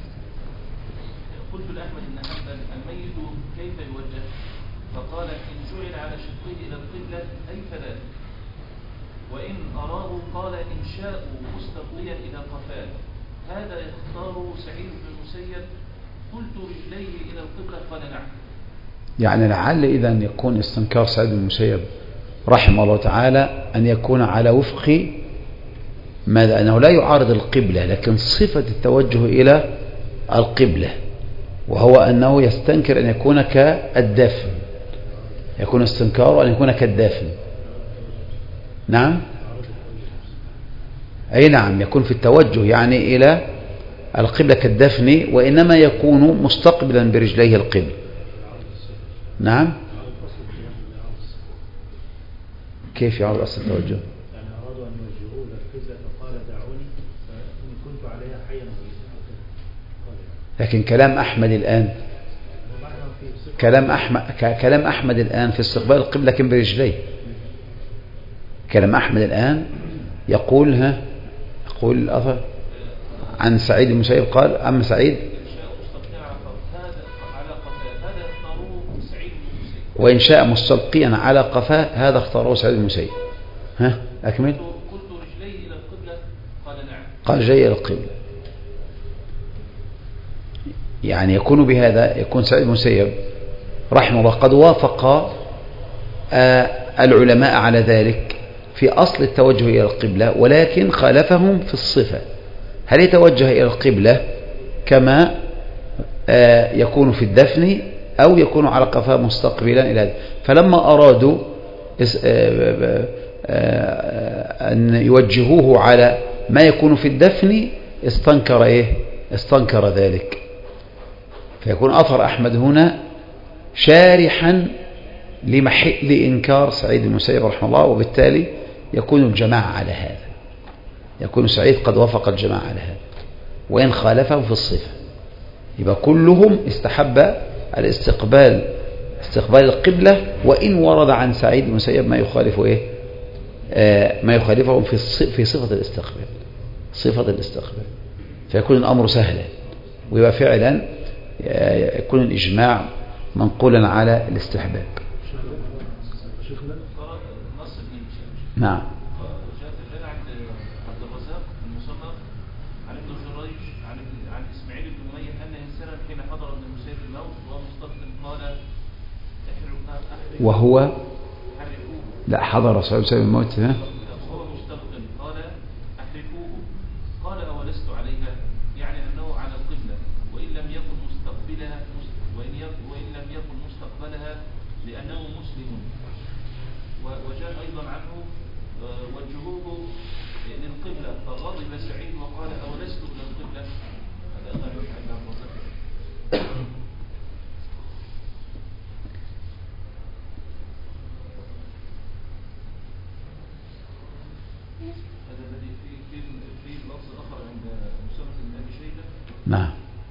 قلت لأحمد بن حنبل الميت كيف يوجه؟ فقال إن جعل على شقيه إلى القبلة أي فذاك، وإن أراه قال إن شاء مستبقيا إلى قفاه، هذا يختار سعيد بن المسيب. قلت رجليه إلى القبلة؟ قال نعم. يعني لعل إذا يكون استنكار سعيد بن المسيب رحمه الله تعالى أن يكون على وفق ماذا؟ أنه لا يعارض القبلة، لكن صفة التوجه إلى القبلة، وهو أنه يستنكر أن يكون كالدافن، يكون استنكاره أن يكون كالدافن. نعم، أي نعم، يكون في التوجه يعني إلى القبلة كالدفن، وإنما يكون مستقبلا برجليه القبل. نعم، كيف يعرض أصل التوجه؟ يعني أرادوا أن يوجهوه إلى القبلة فقال دعوني فإن كنت عليها حيا لكن كلام أحمد الآن، كلام أحمد الآن في استقبال القبلة لكن برجليه. كلام أحمد الآن يقول يقول الأثر عن سعيد المسيب قال: أما سعيد وإن شاء مستلقيا على قفاه هذا اختاره سعيد المسيب. أكمل. قلت رجليه إلى القبلة قال نعم. قال جاي إلى القبلة. يعني يكون بهذا يكون سعيد المسيب رحمه الله قد وافق العلماء على ذلك في أصل التوجه إلى القبلة، ولكن خالفهم في الصفة. هل يتوجه إلى القبلة كما يكون في الدفن أو يكون على قفاه مستقبلا إلى هذا؟ فلما أرادوا أن يوجهوه على ما يكون في الدفن استنكر ذلك. فيكون أثر أحمد هنا شارحا لمحل إنكار سعيد المسيب رحمه الله، وبالتالي يكون الجماعة على هذا، يكون سعيد قد وافق الجماعة على هذا وإن خالفه في الصفة. يبقى كلهم استحب استقبال القبلة، وإن ورد عن سعيد المسيب ما يخالف ما يخالفهم في صفة الاستقبال، فيكون الأمر سهلا، ويبقى فعلا يكون الإجماع منقولا على الاستحباب. نعم. جاء عبد الرزاق المصنف عن ابن جريج عن اسماعيل بن أمية أن إنسانا حين حضر ابن المسيب الموت وهو مستقبل قال وهو لا حضر صاحب المسيب الموت هو مستقبل قال أحرقوه، قال أولست عليها، يعني أنه على القبلة وإن لم يكن مستقبلها وإن لم يكن مستقبلها لأنه مسلم. وجاء أيضا عنه وجهوه للقبلة فغضب سعيد وقال أولست إلى القبلة. هذا أيضا يحب عن الرزاق. هذا الذي في لفظ آخر عند مسلمة بن أبي شيبة. نعم.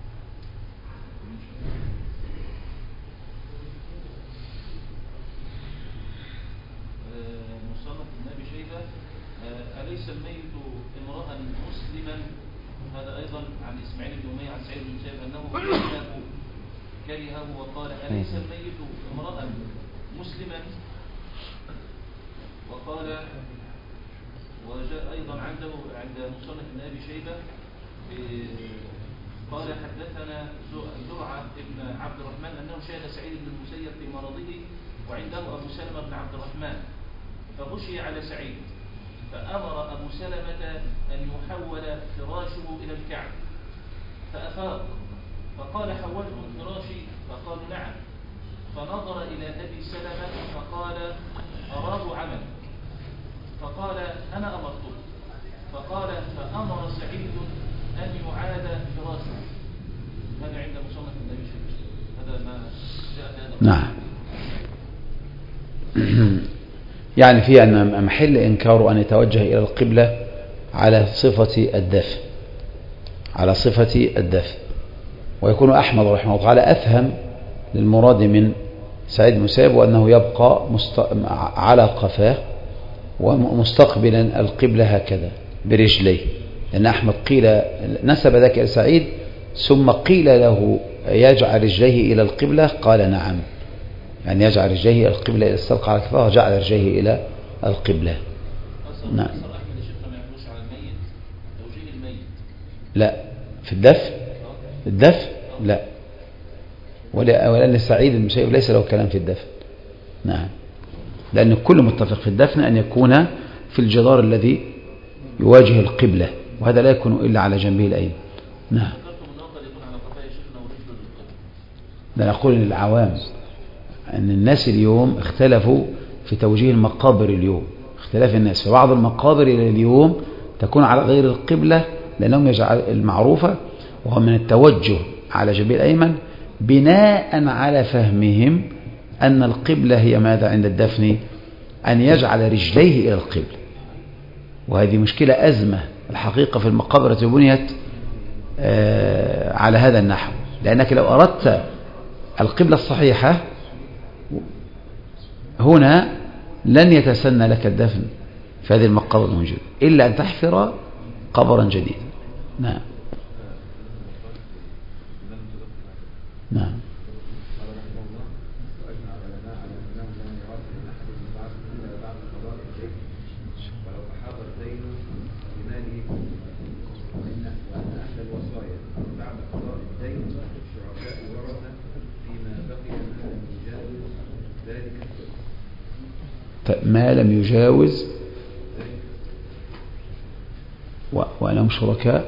أليس الميت امرأ مسلما؟ هذا أيضا عن إسماعيل بن أمية عن سعيد بن مسيب أنه كرهه وقال أليس الميت امرأ مسلما؟ وقال وجاء أيضا عنده عند مصنف بن أبي شيبة قال حدثنا زرعة بن عبد الرحمن أنه شاهد سعيد بن المسيب في مرضه وعنده أبو سلمة بن عبد الرحمن فغشي على سعيد فأمر أبو سلمة أن يحول فراشه إلى الكعب فأفاق فقال حولت فراشي؟ فقالوا نعم. فنظر إلى أبي سلمة فقال أراه عمل، فقال أنا أمرته، فقال فأمر سعيد أن يعاد فراشه. هذا عند مصنف النبي هذا ما جاء هذا. نعم. يعني في أن محل إنكاره أن يتوجه إلى القبلة على صفة الدفن، ويكون أحمد رحمه الله تعالى أفهم للمراد من سعيد المسيب، وأنه يبقى على قفاه ومستقبلا القبلة هكذا برجليه، لأن أحمد قيل نسب ذلك إلى سعيد ثم قيل له يجعل رجليه إلى القبلة قال نعم، يعني يجعل رجليه إلى القبلة إلى السلق على كفاه وجعل رجليه إلى القبلة. نعم. لا في الدفن لا، ولأن سعيد المسيب ليس له كلام في الدفن. نعم. لأن الكل متفق في الدفن أن يكون في الجدار الذي يواجه القبلة، وهذا لا يكون إلا على جنبه الأيمن. نعم. ده نقول للعوام أن الناس اليوم اختلفوا في توجيه المقابر اليوم، اختلاف الناس في بعض المقابر إلى اليوم تكون على غير القبلة، لأنهم يجعل المعروفة وهو من التوجه على جنبه الأيمن بناء على فهمهم أن القبلة هي ماذا عند الدفن؟ أن يجعل رجليه إلى القبلة. وهذه مشكلة أزمة الحقيقة في المقابر بنيت على هذا النحو، لأنك لو أردت القبلة الصحيحة هنا لن يتسنى لك الدفن في هذه المقابر الموجودة إلا أن تحفر قبرا جديدا. نعم. نعم. ما لم يجاوز وأنهم شركاء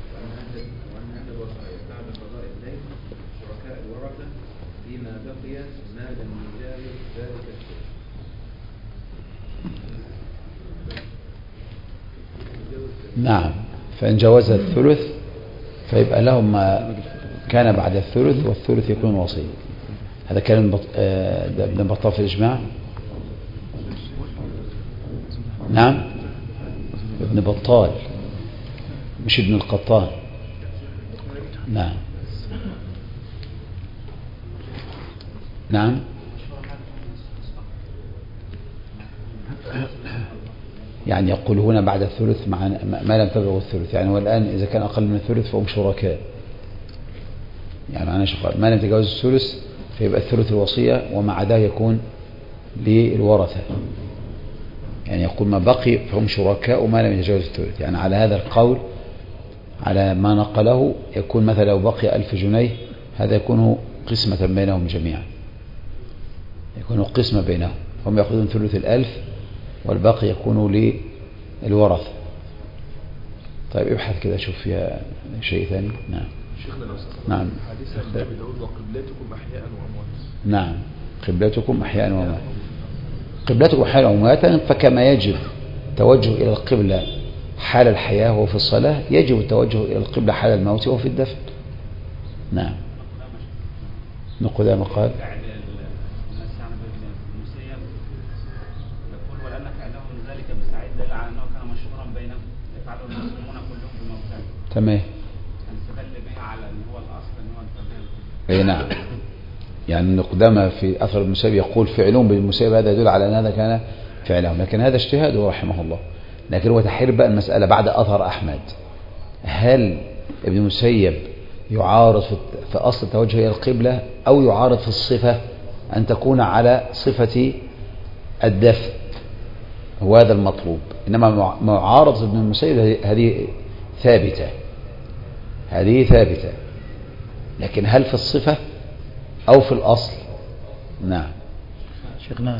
نعم. فإن جاوز الثلث فيبقى لهم ما كان بعد الثلث، والثلث يكون وصية. هذا كلام ابن بطال في الإجماع. نعم. ابن بطال مش ابن القطان. نعم. نعم. يعني يقول هنا بعد الثلث مع ما لم تبلغ الثلث، يعني والآن إذا كان أقل من الثلث فهم شركاء، يعني معناه شقاء. ما لم تجاوز الثلث فيبقى الثلث الوصية، وما عداه يكون للورثة. يعني يقول ما بقي فهم شركاء وما لم يتجاوز الثلث. يعني على هذا القول على ما نقله يكون مثلا لو بقي 1000 جنيه هذا يكون قسمة بينهم جميعا، يكون قسمة بينهم، هم يأخذون ثلث 1000 والباقي يكون للورثة. طيب ابحث كده شوف فيها شيء ثاني. نعم. نعم. حديث أبي داود وقبلتكم أحياء وأموات. نعم. قبلتكم أحياء وأموات. قبلتكم أحياء وأموات، فكما يجب توجه إلى القبلة حال الحياة وهو في الصلاة يجب التوجه إلى القبلة حال الموت وهو في الدفن. نعم. نقول قال تمام. اي نعم. يعني ابن قدامة في اثر المسيب يقول فعلهم بالمسيب هذا يدل على ان هذا كان فعلهم، لكن هذا اجتهاده رحمه الله. لكن هو تحرير بقى المسألة بعد اثر احمد، هل ابن المسيب يعارض في اصل التوجه الى القبلة او يعارض في الصفة ان تكون على صفة الدفن؟ هو هذا المطلوب. انما معارضة ابن المسيب هذه ثابتة، هذه ثابتة، لكن هل في الصفة أو في الأصل؟ نعم. شيخنا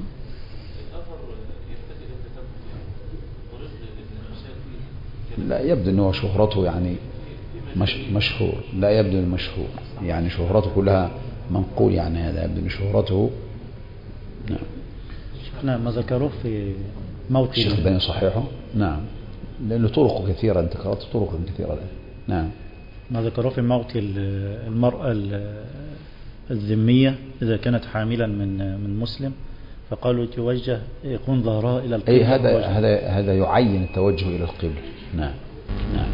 لا يبدو أنه شهرته يعني مشهور، لا يبدو المشهور، يعني شهرته كلها منقول، يعني هذا يبدو أن شهرته. نعم. شيخنا ما ذكروه في موت الشيخ الباني صحيحه. نعم، لأنه طرق كثيرة، أنت قرأت طرق كثيرة الآن. نعم. ما ذكروه في موت المرأة الذمية إذا كانت حاملا من مسلم، فقالوا توجه يكون ظهرها إلى القبلة. أي هذا يعين التوجه إلى القبلة. نعم. نعم.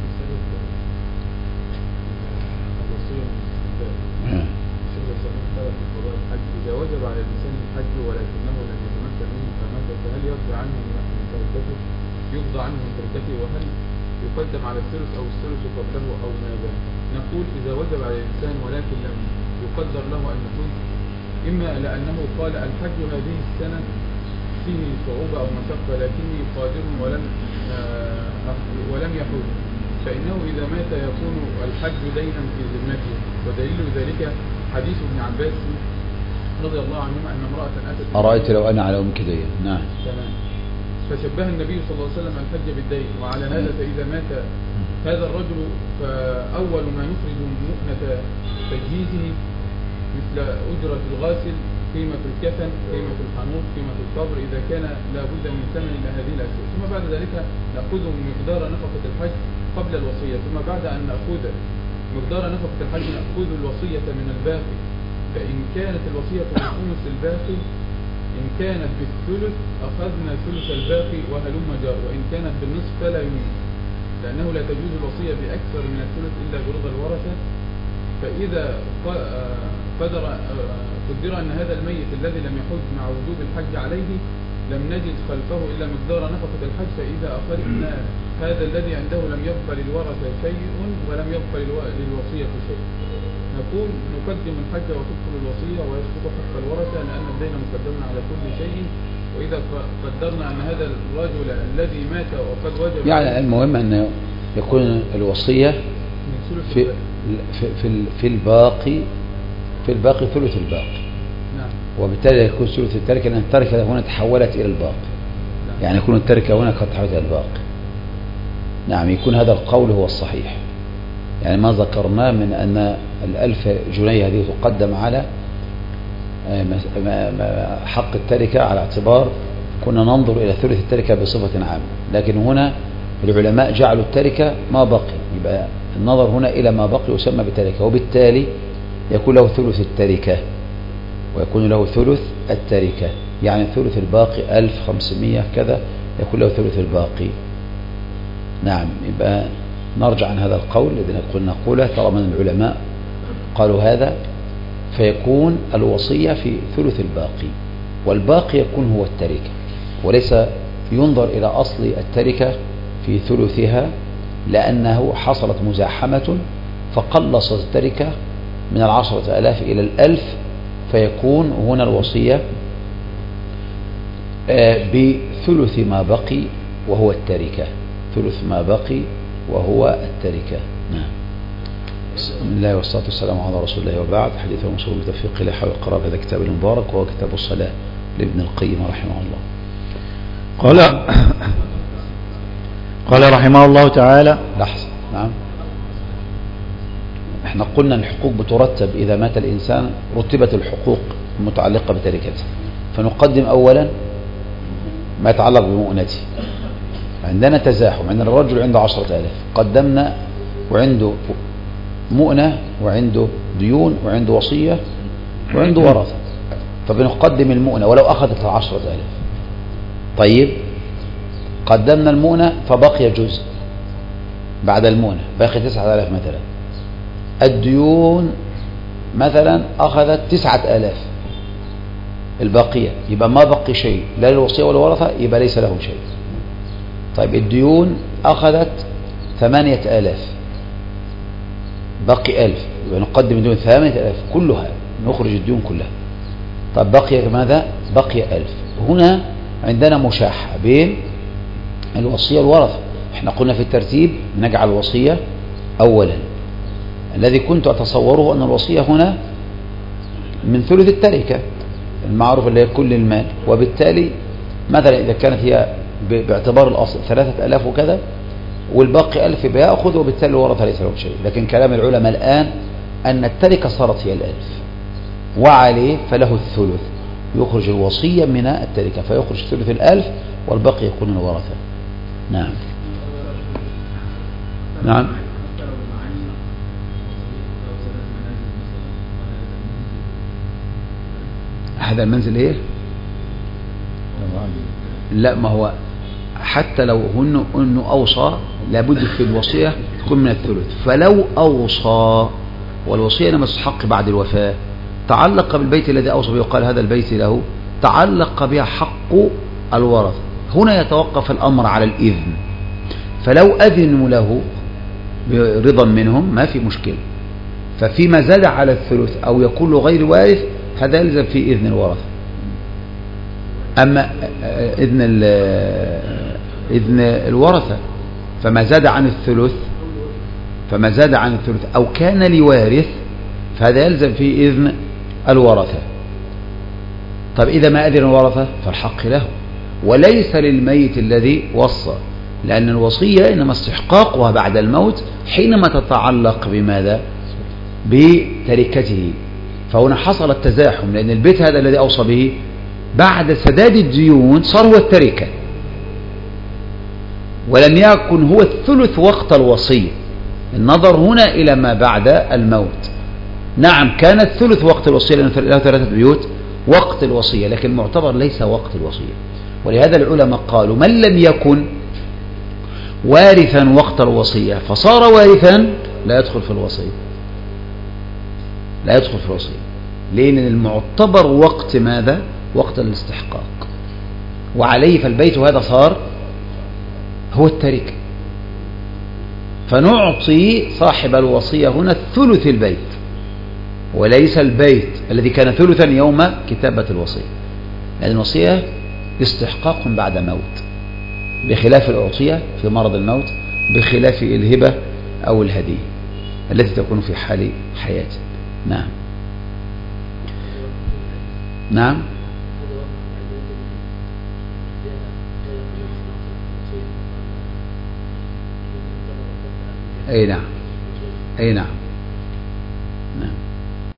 إذا وجب على الإنسان الحج ولكنه لم يتمكن منه فمات، فهل يرضى عنه من تركته؟ يقضى عنه من تركته، وهل يقدم على الثلث أو الثلث قبله أو ماذا؟ نقول إذا وجب على الإنسان ولكن لم يقدر له أن يحج، إما لأنه قال الحج هذه السنة فيه صعوبة أو مشقة لكني قادر ولم يحج، فإنه إذا مات يكون الحج دينا في ذمته. ودليل ذلك حديث ابن عباس رضي الله عنهما أن امرأة أتت أرأيت لو أنا على أمك دين. نعم. تمام. فشبه النبي صلى الله عليه وسلم الحج بالدين، وعلى هذا فإذا مات هذا الرجل فأول ما يخرج مؤنة تجهيزه مثل أجرة الغاسل، قيمة الكفن، قيمة الحنوط، قيمة القبر، إذا كان لا بد من ثمن لهذه الأشياء. ثم بعد ذلك نأخذ مقدار نفقة الحج قبل الوصية، ثم بعد أن نأخذ مقدار نفقة الحج نأخذ الوصية من الباقي. فإن كانت الوصية من خمس الباقي، إن كانت بالثلث أخذنا ثلث الباقي وهلم جار، وإن كانت بالنصف فلا يمين، لأنه لا تجوز الوصية بأكثر من الثلث إلا برضا الورثة. فإذا قدر أن هذا الميت الذي لم يحج مع وجوب الحج عليه لم نجد خلفه إلا مقدار نفقة الحج، فإذا أخذنا هذا الذي عنده لم يقبل الورثة شيء ولم يقبل للوصية شيء، نقول نقدم الحج وتدخل الوصية ويسقط حق الورثة، لأن الدين مقدم على كل شيء. وإذا قدرنا أن هذا الرجل الذي مات وقد وجب يعني المهم أن يكون الوصية في الباقي ثلث الباقي. نعم. وبالتالي يكون ثلث التركة، لأن التركة هنا تحولت إلى الباقي. نعم. يعني يكون التركة هنا قد تحولت إلى الباقي. نعم، يكون هذا القول هو الصحيح. يعني ما ذكرناه من أن 1000 جنيه هذه تقدم على حق التركة على اعتبار كنا ننظر إلى ثلث التركة بصفة عامة، لكن هنا العلماء جعلوا التركة ما بقي، يبقى النظر هنا إلى ما بقي يسمى بتركة، وبالتالي يكون له ثلث التركة ويكون له ثلث التركة، يعني ثلث الباقي 1500 كذا يكون له ثلث الباقي. نعم، يبقى نرجع عن هذا القول الذي قلنا نقوله طالما العلماء قالوا هذا، فيكون الوصية في ثلث الباقي، والباقي يكون هو التركة، وليس ينظر إلى أصل التركة في ثلثها، لأنه حصلت مزاحمة فقلصت التركة من 10,000 إلى 1000، فيكون هنا الوصية بثلث ما بقي وهو التركة، ثلث ما بقي وهو التركة. نعم. بسم الله والصلاة والسلام على رسول الله، وبعد. حديث المصور بتوفيق إلى حول القرار، هذا كتاب المبارك وهو كتاب الصلاة لابن القيم رحمه الله. قال رحمه الله تعالى. لحظة. نعم، احنا قلنا الحقوق بترتب إذا مات الإنسان، رتبت الحقوق المتعلقة بتركته، فنقدم أولا ما يتعلق بمؤنته. عندنا تزاحم، عندنا الرجل عنده 10,000، قدمنا وعنده مؤنة وعنده ديون وعنده وصية وعنده ورثة، فبنقدم المؤنة ولو أخذت 10,000. طيب، قدمنا المؤنة فبقي جزء بعد المؤنة، باقي 9,000 مثلا. الديون مثلا أخذت 9,000 الباقية، يبقى ما بقي شيء لا للوصية ولا ورثة، يبقى ليس له شيء. طيب، الديون أخذت 8,000 بقي 1000، يبقى نقدم الديون 8,000 كلها، نخرج الديون كلها. طيب، بقي ماذا؟ بقي 1000. هنا عندنا مشاحة بين الوصية والورثة. احنا قلنا في الترتيب نجعل الوصية أولا، الذي كنت أتصوره أن الوصية هنا من ثلث التركة المعروف اللي هي كل المال، وبالتالي مثلا إذا كانت هي باعتبار الأصل 3,000 وكذا والباقي 1000 بيأخذ، وبالتالي الورثة ليس لهم شيء. لكن كلام العلماء الآن أن التركة صارت هي 1000 وعليه فله الثلث، يخرج الوصية من التركة فيخرج ثلث 1000 والباقي يكون الورثة. نعم. نعم. هذا المنزل ايه؟ لا، ما هو حتى لو انه اوصى لابد في الوصية تكون من الثلث، فلو اوصى والوصية لم تستحق بعد الوفاة تعلق بالبيت الذي اوصى به وقال هذا البيت له، تعلق بها حق الورث. هنا يتوقف الامر على الاذن، فلو اذنوا له برضا منهم ما في مشكلة، ففيما زاد على الثلث او يكون له غير وارث هذا يلزم في إذن الورثة. أما إذن الورثة فما زاد عن الثلث، أو كان لوارث، فهذا يلزم في إذن الورثة. نعم. نعم. نعم. نعم. نعم. نعم. نعم. نعم. نعم. نعم. نعم. نعم. نعم. نعم. نعم. نعم. نعم. نعم. نعم. أو كان لوارث فهذا يلزم في إذن الورثة. طب إذا ما أذن الورثة فالحق له، وليس للميت الذي وصى، لأن الوصية إنما استحقاقها بعد الموت حينما تتعلق بماذا؟ بتركته. فهنا حصل التزاحم، لأن البيت هذا الذي أوصى به بعد سداد الديون صار هو التركة، ولم يكن هو الثلث وقت الوصية. النظر هنا إلى ما بعد الموت. نعم كان الثلث وقت الوصية لأنه له 3 بيوت وقت الوصية، لكن معتبر ليس وقت الوصية. ولهذا العلماء قالوا من لم يكن وارثا وقت الوصية فصار وارثا لا يدخل في الوصية، لا يدخل في الوصية. لأن المعتبر وقت ماذا؟ وقت الاستحقاق، وعليه فالبيت هذا صار هو التركة. فنعطي صاحب الوصية هنا ثلث البيت، وليس البيت الذي كان ثلثا يوم كتابة الوصية، لأن الوصية استحقاق بعد موت، بخلاف الأعطية في مرض الموت، بخلاف الهبة أو الهدية التي تكون في حال حياته. نعم نعم أي نعم أي نعم